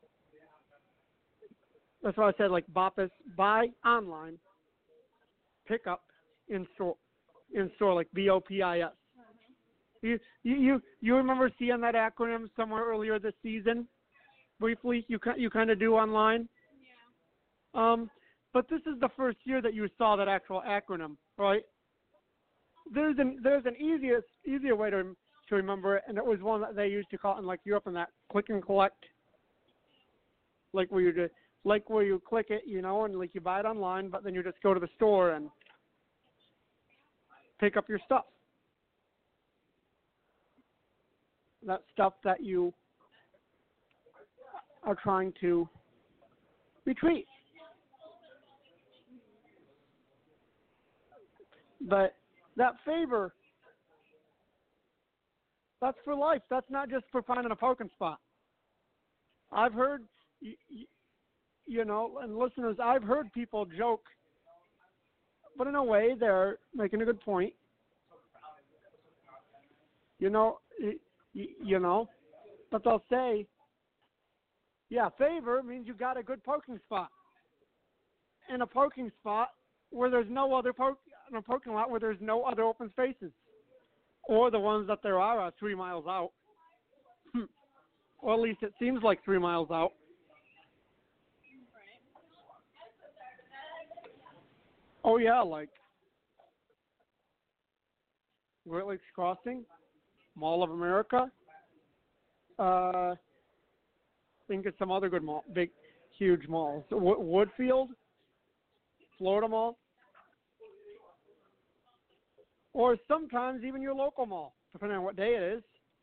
That's why I said like B O P U S, buy online, pick up in store, in store like B O P I S. You, you you you remember seeing that acronym somewhere earlier this season, briefly? You you kind of do online. Yeah. Um, but this is the first year that you saw that actual acronym, right? There's an there's an easier easier way to to remember it, and it was one that they used to call it in like Europe, in that click and collect, like where you just like where you click it, you know, and like you buy it online, but then you just go to the store and pick up your stuff. That stuff that you are trying to retreat. But that favor, that's for life. That's not just for finding a parking spot. I've heard, you know, and listeners, I've heard people joke, but in a way they're making a good point. You know, You know, but they'll say, yeah, favor means you got a good parking spot. And a parking spot where there's no other park, in a parking lot where there's no other open spaces, or the ones that there are are three miles out, or at least it seems like three miles out. Oh yeah, like Great Lakes Crossing, Mall of America. Uh, I think it's some other good mall, big, huge malls. W- Woodfield, Florida Mall, or sometimes even your local mall, depending on what day it is.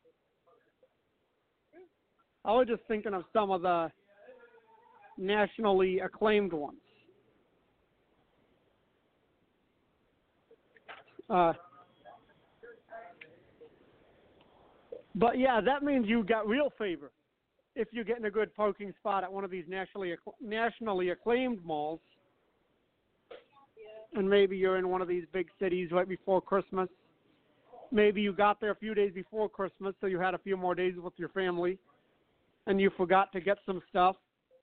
I was just thinking of some of the nationally acclaimed ones. Uh, but yeah, that means you got real favor if you're getting a good parking spot at one of these nationally nationally acclaimed malls, and maybe you're in one of these big cities right before Christmas. Maybe you got there a few days before Christmas, so you had a few more days with your family, and you forgot to get some stuff.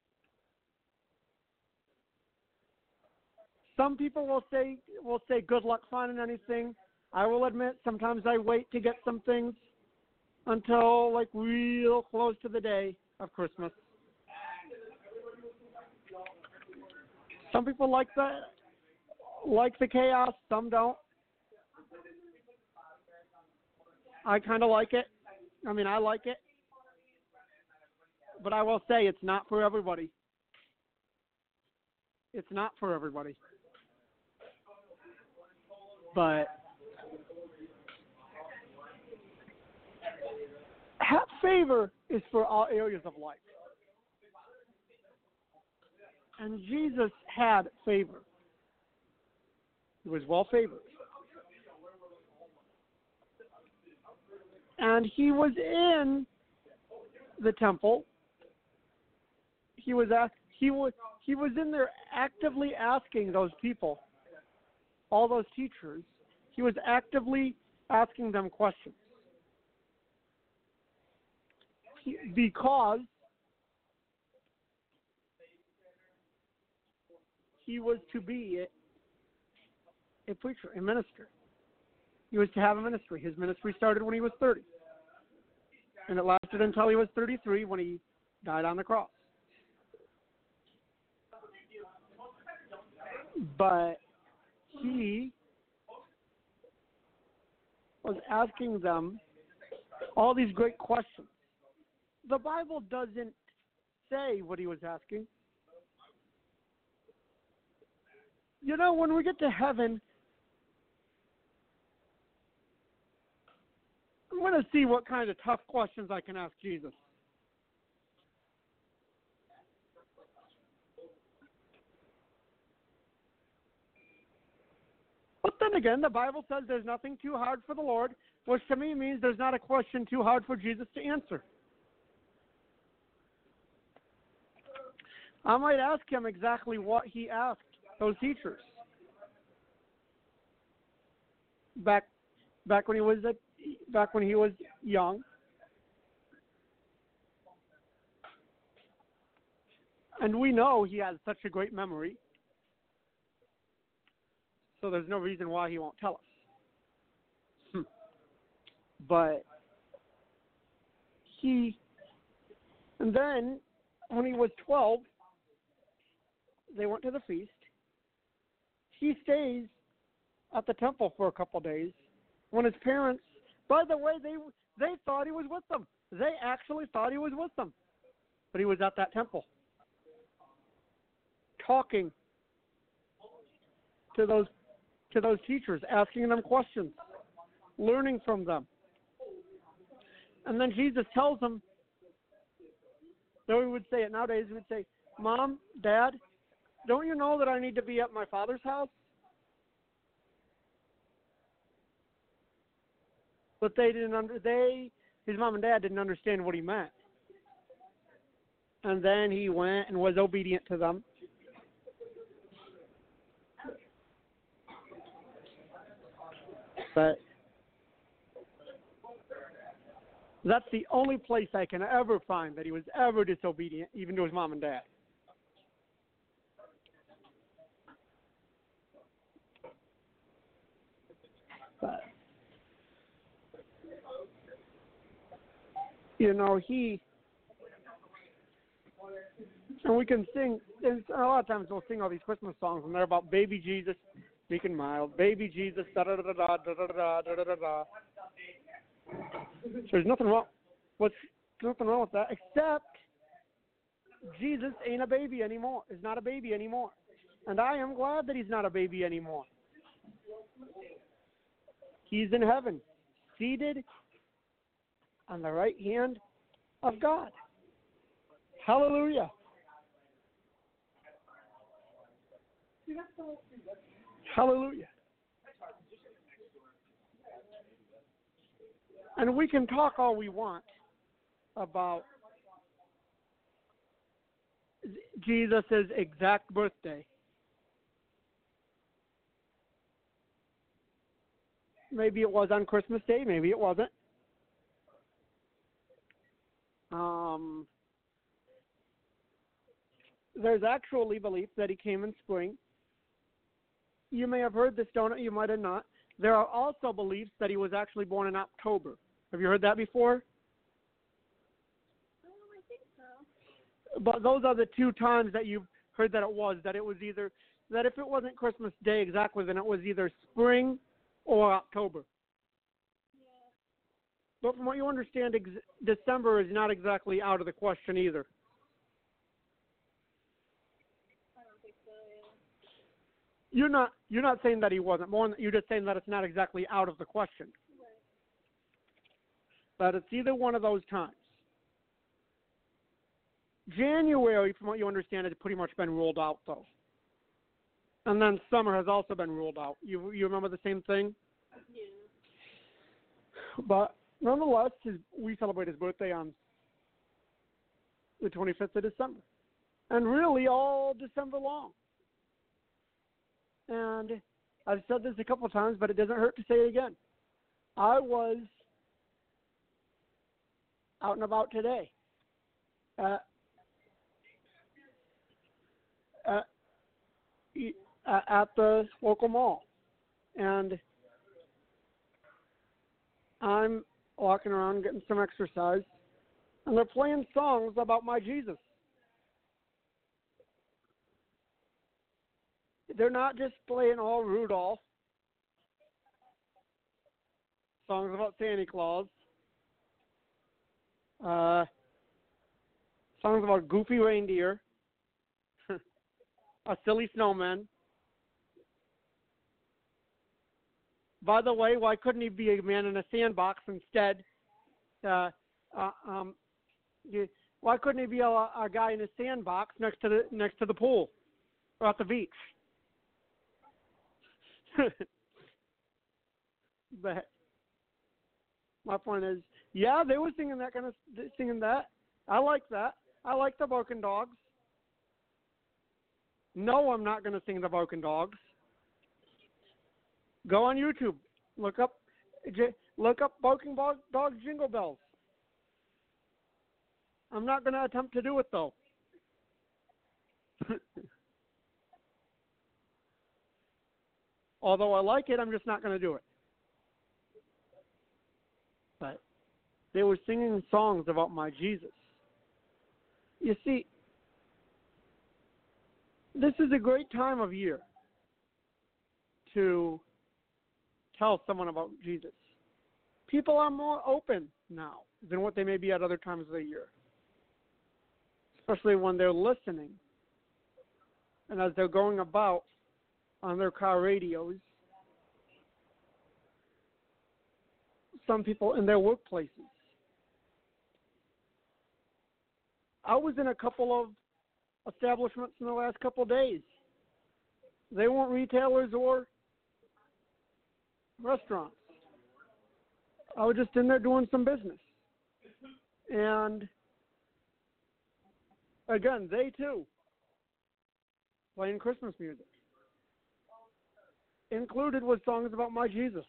Some people will say will say good luck finding anything. I will admit sometimes I wait to get some things until like real close to the day of Christmas. Some people like the like the chaos, some don't. I kind of like it. I mean, I like it. But I will say it's not for everybody. It's not for everybody. But have favor is for all areas of life. And Jesus had favor. He was well favored. And he was in the temple. He was asked, he was he was in there actively asking those people, all those teachers, he was actively asking them questions. He, because he was to be a, a preacher, a minister. He was to have a ministry. His ministry started when he was thirty. And it lasted until he was thirty-three when he died on the cross. But he was asking them all these great questions. The Bible doesn't say what he was asking. You know, when we get to heaven, I'm going to see what kind of tough questions I can ask Jesus. But then again, the Bible says there's nothing too hard for the Lord, which to me means there's not a question too hard for Jesus to answer. I might ask him exactly what he asked those teachers back back when he was a, back when he was young. And we know he has such a great memory. So there's no reason why he won't tell us. But he, and then when he was twelve, they went to the feast. He stays at the temple for a couple days. When his parents, by the way, they they thought he was with them. They actually thought he was with them. But he was at that temple, talking to those to those teachers, asking them questions, learning from them. And then Jesus tells them, though we would say it nowadays, we would say, Mom, Dad, don't you know that I need to be at my Father's house? But they didn't under they his mom and dad didn't understand what he meant. And then he went and was obedient to them. But that's the only place I can ever find that he was ever disobedient, even to his mom and dad. You know, he, and we can sing, and a lot of times we'll sing all these Christmas songs, and they're about baby Jesus, meek and mild, baby Jesus, da-da-da-da, da-da-da-da, da-da-da-da. So there's nothing wrong, what's, nothing wrong with that, except Jesus ain't a baby anymore, is not a baby anymore. And I am glad that he's not a baby anymore. He's in heaven, seated on the right hand of God. Hallelujah. Hallelujah. And we can talk all we want about Jesus' exact birthday. Maybe it was on Christmas Day, maybe it wasn't. Um, there's actually belief that he came in spring. You may have heard this, don't you? You might have not. There are also beliefs that he was actually born in October. Have you heard that before? Oh, I think so. But those are the two times that you've heard that it was, that it was either, that if it wasn't Christmas Day exactly, then it was either spring or October. Yeah. But from what you understand, ex- December is not exactly out of the question either. I don't think so, yeah. You're not you're not saying that he wasn't born. You're just saying that it's not exactly out of the question. Right. That it's either one of those times. January, from what you understand, has pretty much been ruled out, though. And then summer has also been ruled out. You you remember the same thing? Yeah. But nonetheless, his, we celebrate his birthday on the twenty-fifth of December. And really all December long. And I've said this a couple of times, but it doesn't hurt to say it again. I was out and about today at, at, at the local mall. And I'm walking around getting some exercise, and they're playing songs about my Jesus. They're not just playing all Rudolph, songs about Santa Claus, uh, songs about goofy reindeer, a silly snowman. By the way, why couldn't he be a man in a sandbox instead? Uh, uh, um, you, why couldn't he be a, a guy in a sandbox next to the next to the pool or at the beach? But my point is, yeah, they were singing that kind of singing that. I like that. I like the Barking Dogs. No, I'm not going to sing the Barking Dogs. Go on YouTube. Look up, look up Barking Dogs Jingle Bells. I'm not going to attempt to do it though. Although I like it, I'm just not going to do it. But they were singing songs about my Jesus. You see, this is a great time of year to tell someone about Jesus. People are more open now than what they may be at other times of the year, especially when they're listening and as they're going about on their car radios. Some people in their workplaces. I was in a couple of establishments in the last couple of days. They weren't retailers or restaurants. I was just in there doing some business. And again, they too playing Christmas music. Included was songs about my Jesus.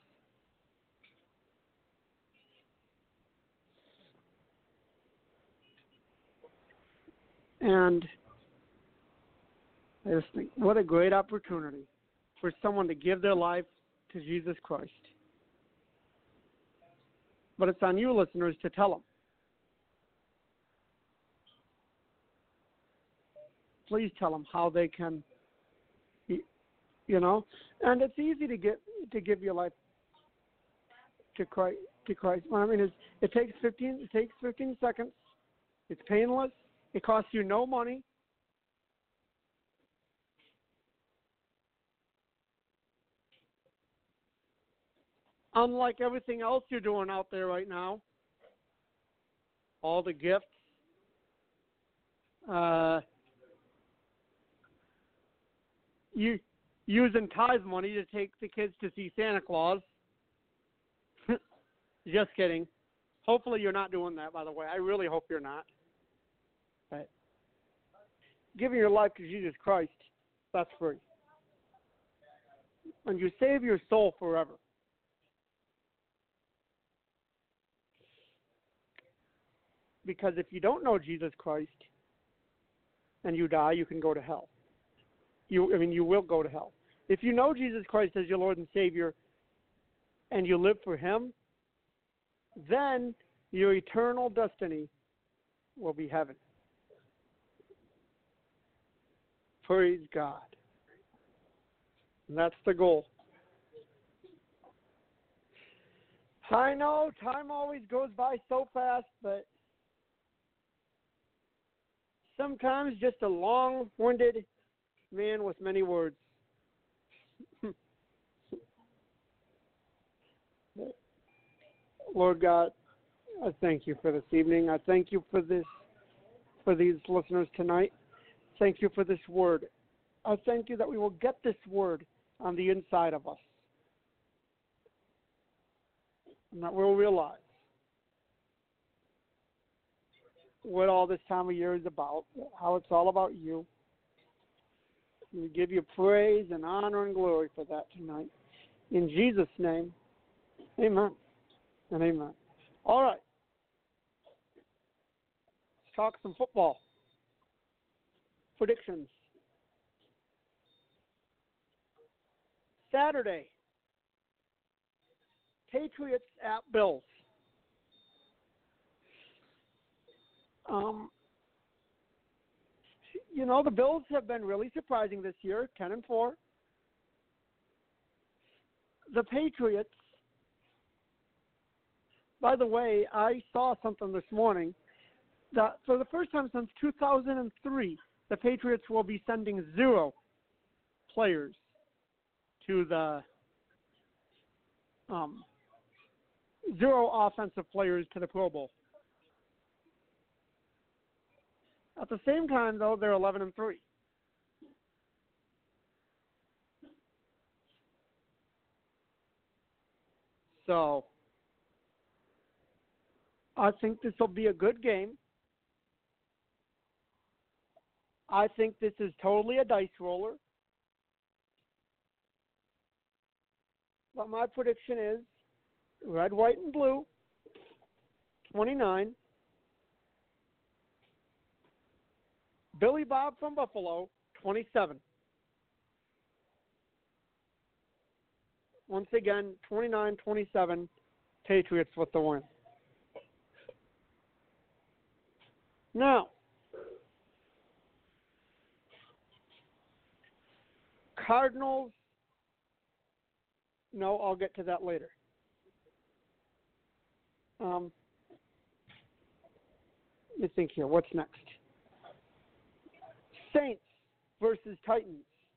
And I just think, what a great opportunity for someone to give their life to Jesus Christ. But it's on you, listeners, to tell them. please tell them how they can, you know. And it's easy to get to give your life to Christ. To Christ. I mean, it's, it takes fifteen. It takes fifteen seconds. It's painless. It costs you no money. Unlike everything else you're doing out there right now, all the gifts, uh, you using tithe money to take the kids to see Santa Claus. Just kidding. Hopefully you're not doing that, by the way. I really hope you're not. But giving your life to Jesus Christ, that's free. And you save your soul forever. Because if you don't know Jesus Christ and you die, you can go to hell. You, I mean, you will go to hell. If you know Jesus Christ as your Lord and Savior and you live for Him, then your eternal destiny will be heaven. Praise God. And that's the goal. I know time always goes by so fast, but sometimes just a long-winded man with many words. Lord God, I thank you for this evening. I thank you for this, for these listeners tonight. Thank you for this word. I thank you that we will get this word on the inside of us, and that we'll realize what all this time of year is about, how it's all about you. We give you praise and honor and glory for that tonight. In Jesus' name, amen and amen. All right. Let's talk some football. Predictions. Saturday, Patriots at Bills. Um, you know, the Bills have been really surprising this year, ten and four. The Patriots, by the way, I saw something this morning that for the first time since two thousand three, the Patriots will be sending zero players to the um, zero offensive players to the Pro Bowl. At the same time, though, they're eleven and three. So I think this will be a good game. I think this is totally a dice roller. But my prediction is red, white, and blue, twenty-nine. Billy Bob from Buffalo, twenty-seven. Once again, twenty-nine twenty-seven, Patriots with the win. Now, Cardinals, no, I'll get to that later. Um, let me think here. What's next? Saints versus Titans.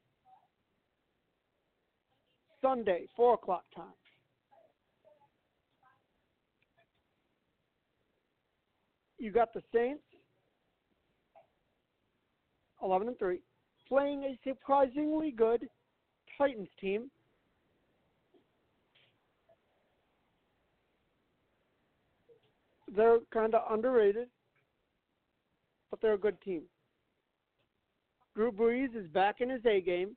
Sunday, four o'clock time. You got the Saints, eleven and three, playing a surprisingly good Titans team. They're kind of underrated, but they're a good team. Drew Brees is back in his A game,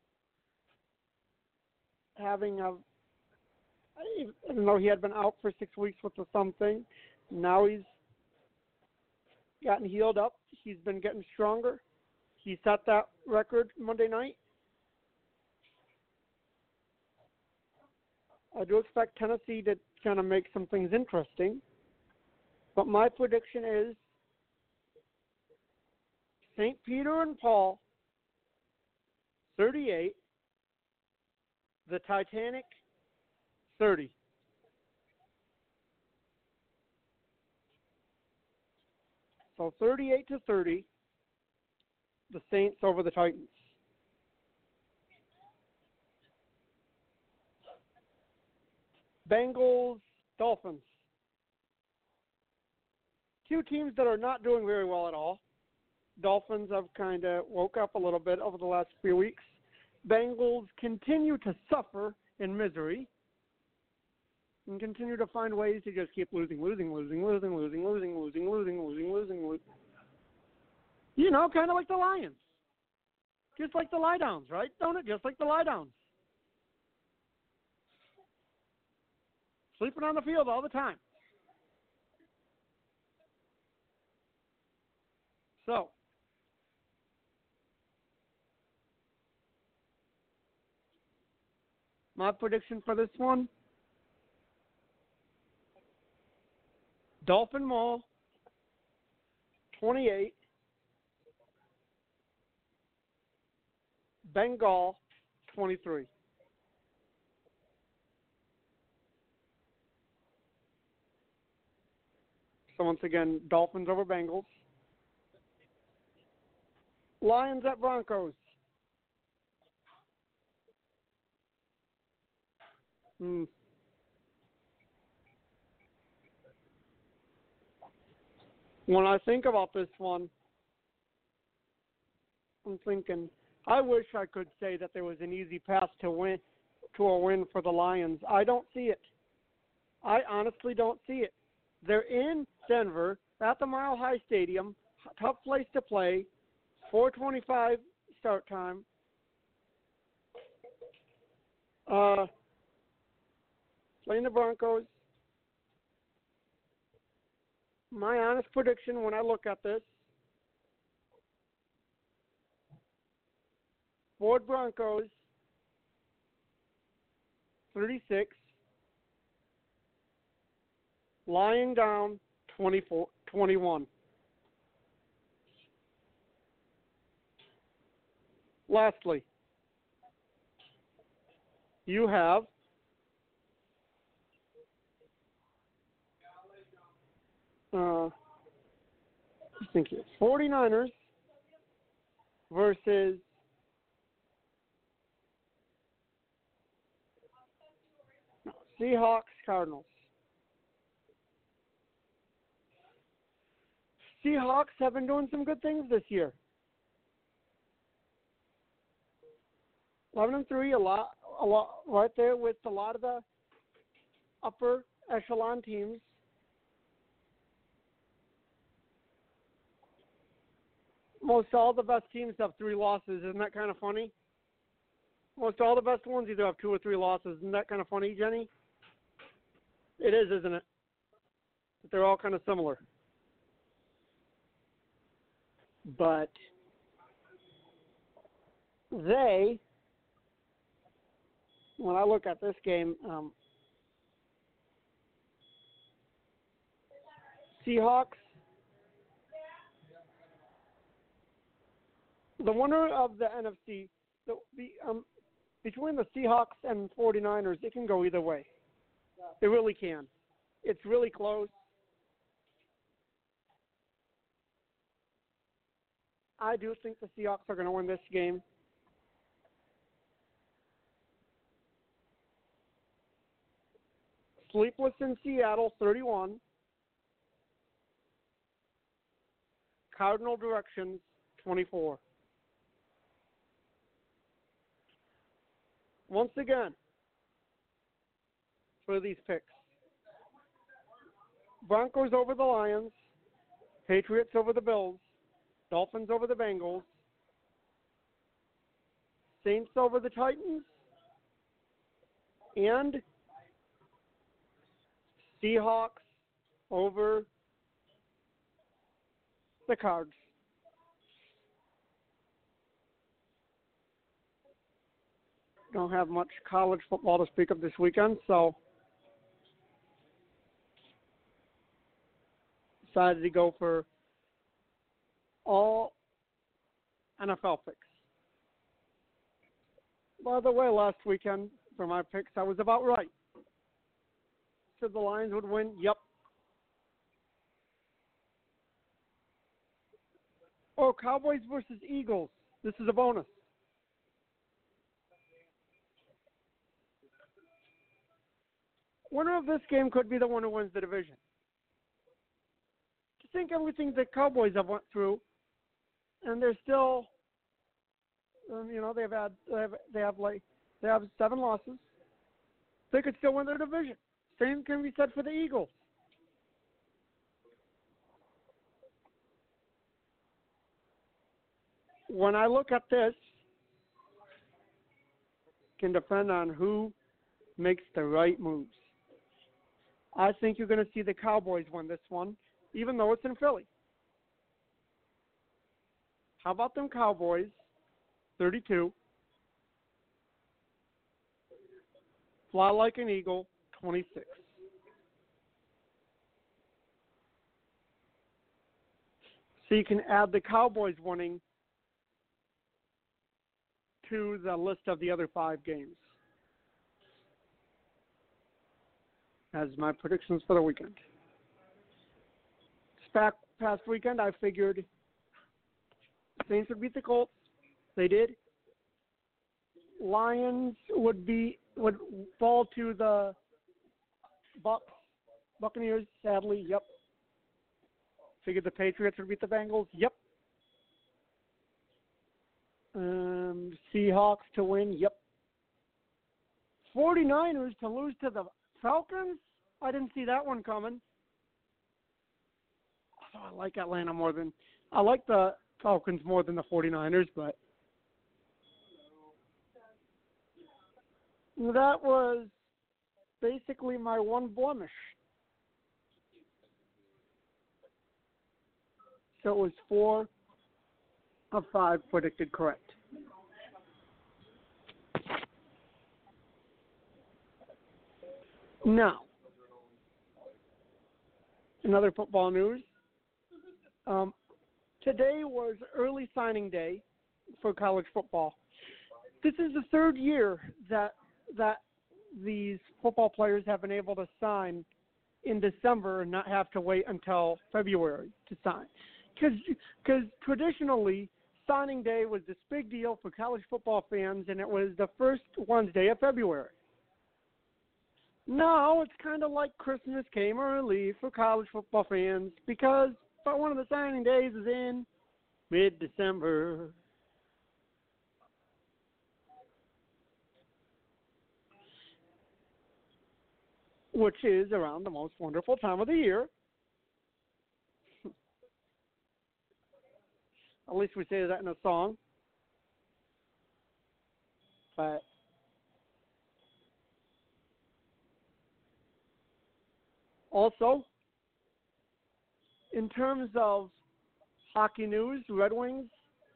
having a, I don't know, he had been out for six weeks with the something. Now he's gotten healed up. He's been getting stronger. He set that record Monday night. I do expect Tennessee to kind of make some things interesting. But my prediction is Saint Peter and Paul, thirty-eight. The Titanic, thirty. So thirty-eight to thirty, the Saints over the Titans. Bengals, Dolphins. Two teams that are not doing very well at all. Dolphins have kind of woke up a little bit over the last few weeks. Bengals continue to suffer in misery and continue to find ways to just keep losing, losing, losing, losing, losing, losing, losing, losing, losing, losing, losing. You know, kind of like the Lions. Just like the lie downs, right? Don't it? Just like the lie downs. Sleeping on the field all the time. So, my prediction for this one, Dolphin Mall, twenty-eight. Bengal, twenty-three. So once again, Dolphins over Bengals. Lions at Broncos. Hmm. When I think about this one, I'm thinking, I wish I could say that there was an easy path to win, to a win for the Lions. I don't see it. I honestly don't see it. They're in Denver at the Mile High Stadium, tough place to play, four twenty-five start time. Uh, playing the Broncos. My honest prediction when I look at this, Ford Broncos, thirty-six. Lying down, twenty-four, twenty-one. Lastly, you have uh, thank you, forty-niners versus Seahawks Cardinals. Seahawks have been doing some good things this year. Eleven and three, a lot, a lot, right there with a lot of the upper echelon teams. Most all the best teams have three losses. Isn't that kind of funny? Most all the best ones either have two or three losses. Isn't that kind of funny, Jenny? It is, isn't it? But they're all kind of similar. But they, when I look at this game, um, Seahawks, the winner of the N F C, the, the, um, between the Seahawks and forty-niners, it can go either way. It really can. It's really close. I do think the Seahawks are going to win this game. Sleepless in Seattle, thirty-one. Cardinal Directions, twenty-four. Once again, for these picks, Broncos over the Lions, Patriots over the Bills, Dolphins over the Bengals, Saints over the Titans, and Seahawks over the Cards. Don't have much college football to speak of this weekend, so decided to go for all N F L picks. By the way, last weekend for my picks, I was about right. Said the Lions would win. Yep. Oh, Cowboys versus Eagles. This is a bonus. Winner of this game could be the one who wins the division. To think everything the Cowboys have went through, and they're still, um, you know, they've had they have they have like they have seven losses. They could still win their division. Same can be said for the Eagles. When I look at this, can depend on who makes the right moves. I think you're going to see the Cowboys win this one, even though it's in Philly. How about them Cowboys, thirty-two. Fly like an eagle, twenty-six. So you can add the Cowboys winning to the list of the other five games as my predictions for the weekend. This back past weekend, I figured Saints would beat the Colts. They did. Lions would be would fall to the Bucks, Buccaneers. Sadly, yep. Figured the Patriots would beat the Bengals. Yep. Um, Seahawks to win. Yep. forty-niners to lose to the Falcons? I didn't see that one coming. Oh, I like Atlanta more than I like the Falcons more than the forty-niners, but that was basically my one blemish. So it was four of five predicted correct. Now, another football news. Um, today was early signing day for college football. This is the third year that that these football players have been able to sign in December and not have to wait until February to sign. Because traditionally, signing day was this big deal for college football fans, and it was the first Wednesday of February. Now it's kind of like Christmas came early for college football fans because but one of the signing days is in mid-December. Which is around the most wonderful time of the year. At least we say that in a song. But also, in terms of hockey news, Red Wings,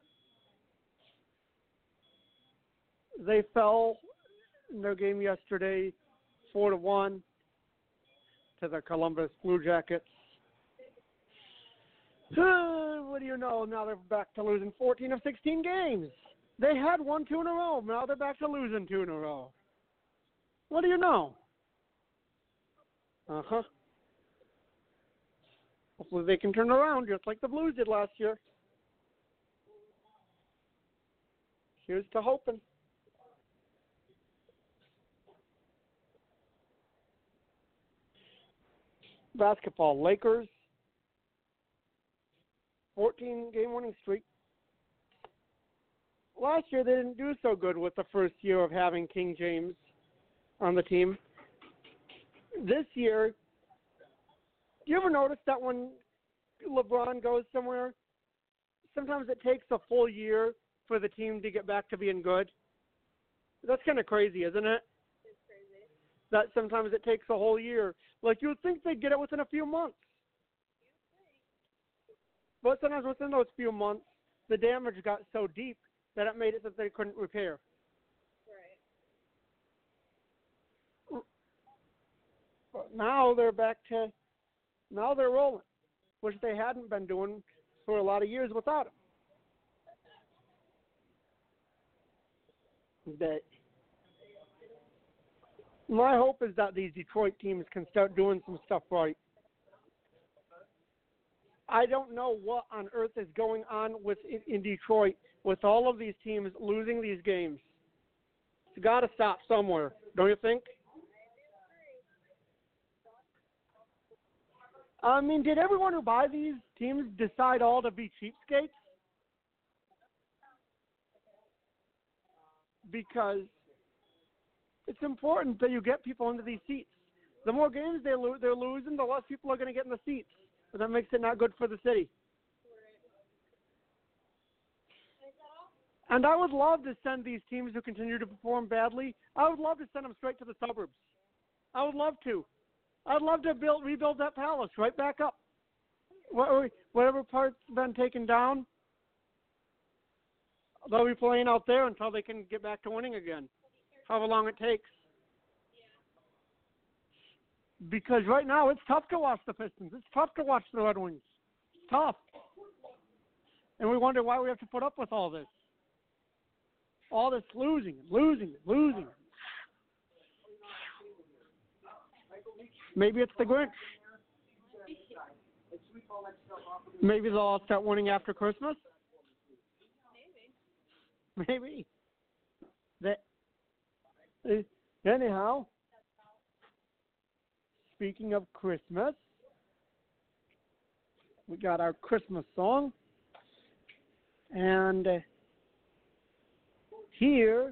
they fell in their game yesterday four to one to the Columbus Blue Jackets. What do you know? Now they're back to losing fourteen of sixteen games. They had won two in a row. Now they're back to losing two in a row. What do you know? Uh-huh. Hopefully they can turn around just like the Blues did last year. Here's to hoping. Basketball, Lakers, fourteen-game winning streak. Last year they didn't do so good with the first year of having King James on the team. This year, do you ever notice that when LeBron goes somewhere, sometimes it takes a full year for the team to get back to being good? That's kind of crazy, isn't it? It's crazy. That sometimes it takes a whole year. Like, you would think they'd get it within a few months. But sometimes within those few months, the damage got so deep that it made it that they couldn't repair. Right. But now they're back to, now they're rolling, which they hadn't been doing for a lot of years without him. that my hope is that these Detroit teams can start doing some stuff right. I don't know what on earth is going on with in Detroit with all of these teams losing these games. It's got to stop somewhere, don't you think? I mean, did everyone who buy these teams decide all to be cheapskates? Because it's important that you get people into these seats. The more games they lo- they're losing, the less people are going to get in the seats. But that makes it not good for the city. And I would love to send these teams who continue to perform badly, I would love to send them straight to the suburbs. I would love to. I'd love to build, rebuild that palace right back up. Whatever part's been taken down, they'll be playing out there until they can get back to winning again, however long it takes. Because right now it's tough to watch the Pistons. It's tough to watch the Red Wings. It's tough. And we wonder why we have to put up with all this. All this losing, losing, losing. Maybe it's the Grinch. Maybe they'll all start winning after Christmas. Maybe. Maybe. That, uh, anyhow, speaking of Christmas, we got our Christmas song. And uh, here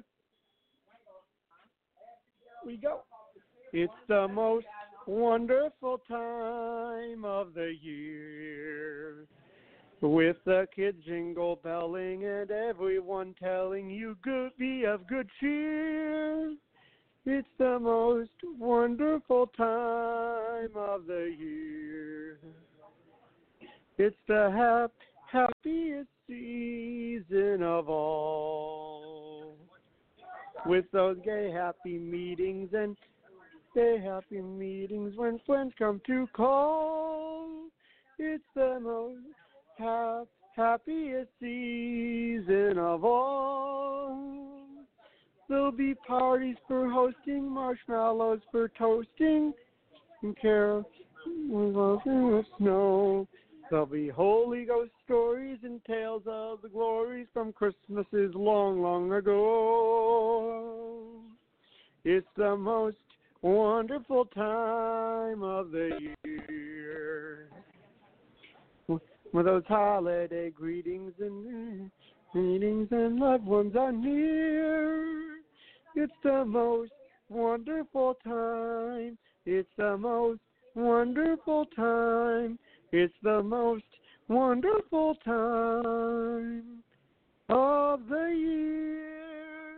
we go. It's the most wonderful time of the year, with the kids jingle belling and everyone telling you good, be of good cheer. It's the most wonderful time of the year. It's the hap- happiest season of all, with those gay happy meetings and gay happy meetings when friends come to call. It's the most ha- happiest season of all. There'll be parties for hosting, marshmallows for toasting, and carols of snow. There'll be Holy Ghost stories and tales of the glories from Christmases long, long ago. It's the most wonderful time of the year, with those holiday greetings and greetings and loved ones are near. It's the most wonderful time. It's the most wonderful time. It's the most wonderful time of the year.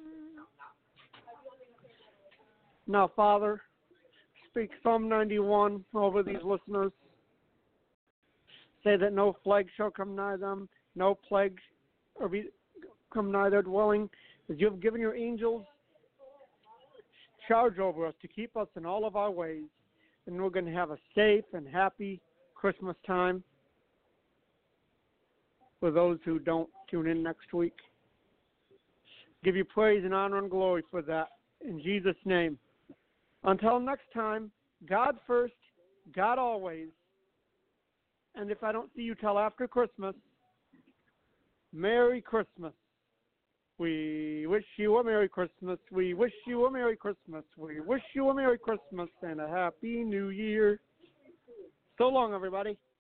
Now, Father, speak Psalm ninety-one over these listeners. Say that no plague shall come nigh them, no plague or be, come nigh their dwelling, as you have given your angels charge over us to keep us in all of our ways. And we're going to have a safe and happy Christmas time for those who don't tune in next week. Give you praise and honor and glory for that. In Jesus' name. Until next time, God first, God always. And if I don't see you till after Christmas, Merry Christmas. We wish you a Merry Christmas. We wish you a Merry Christmas. We wish you a Merry Christmas and a Happy New Year. So long, everybody.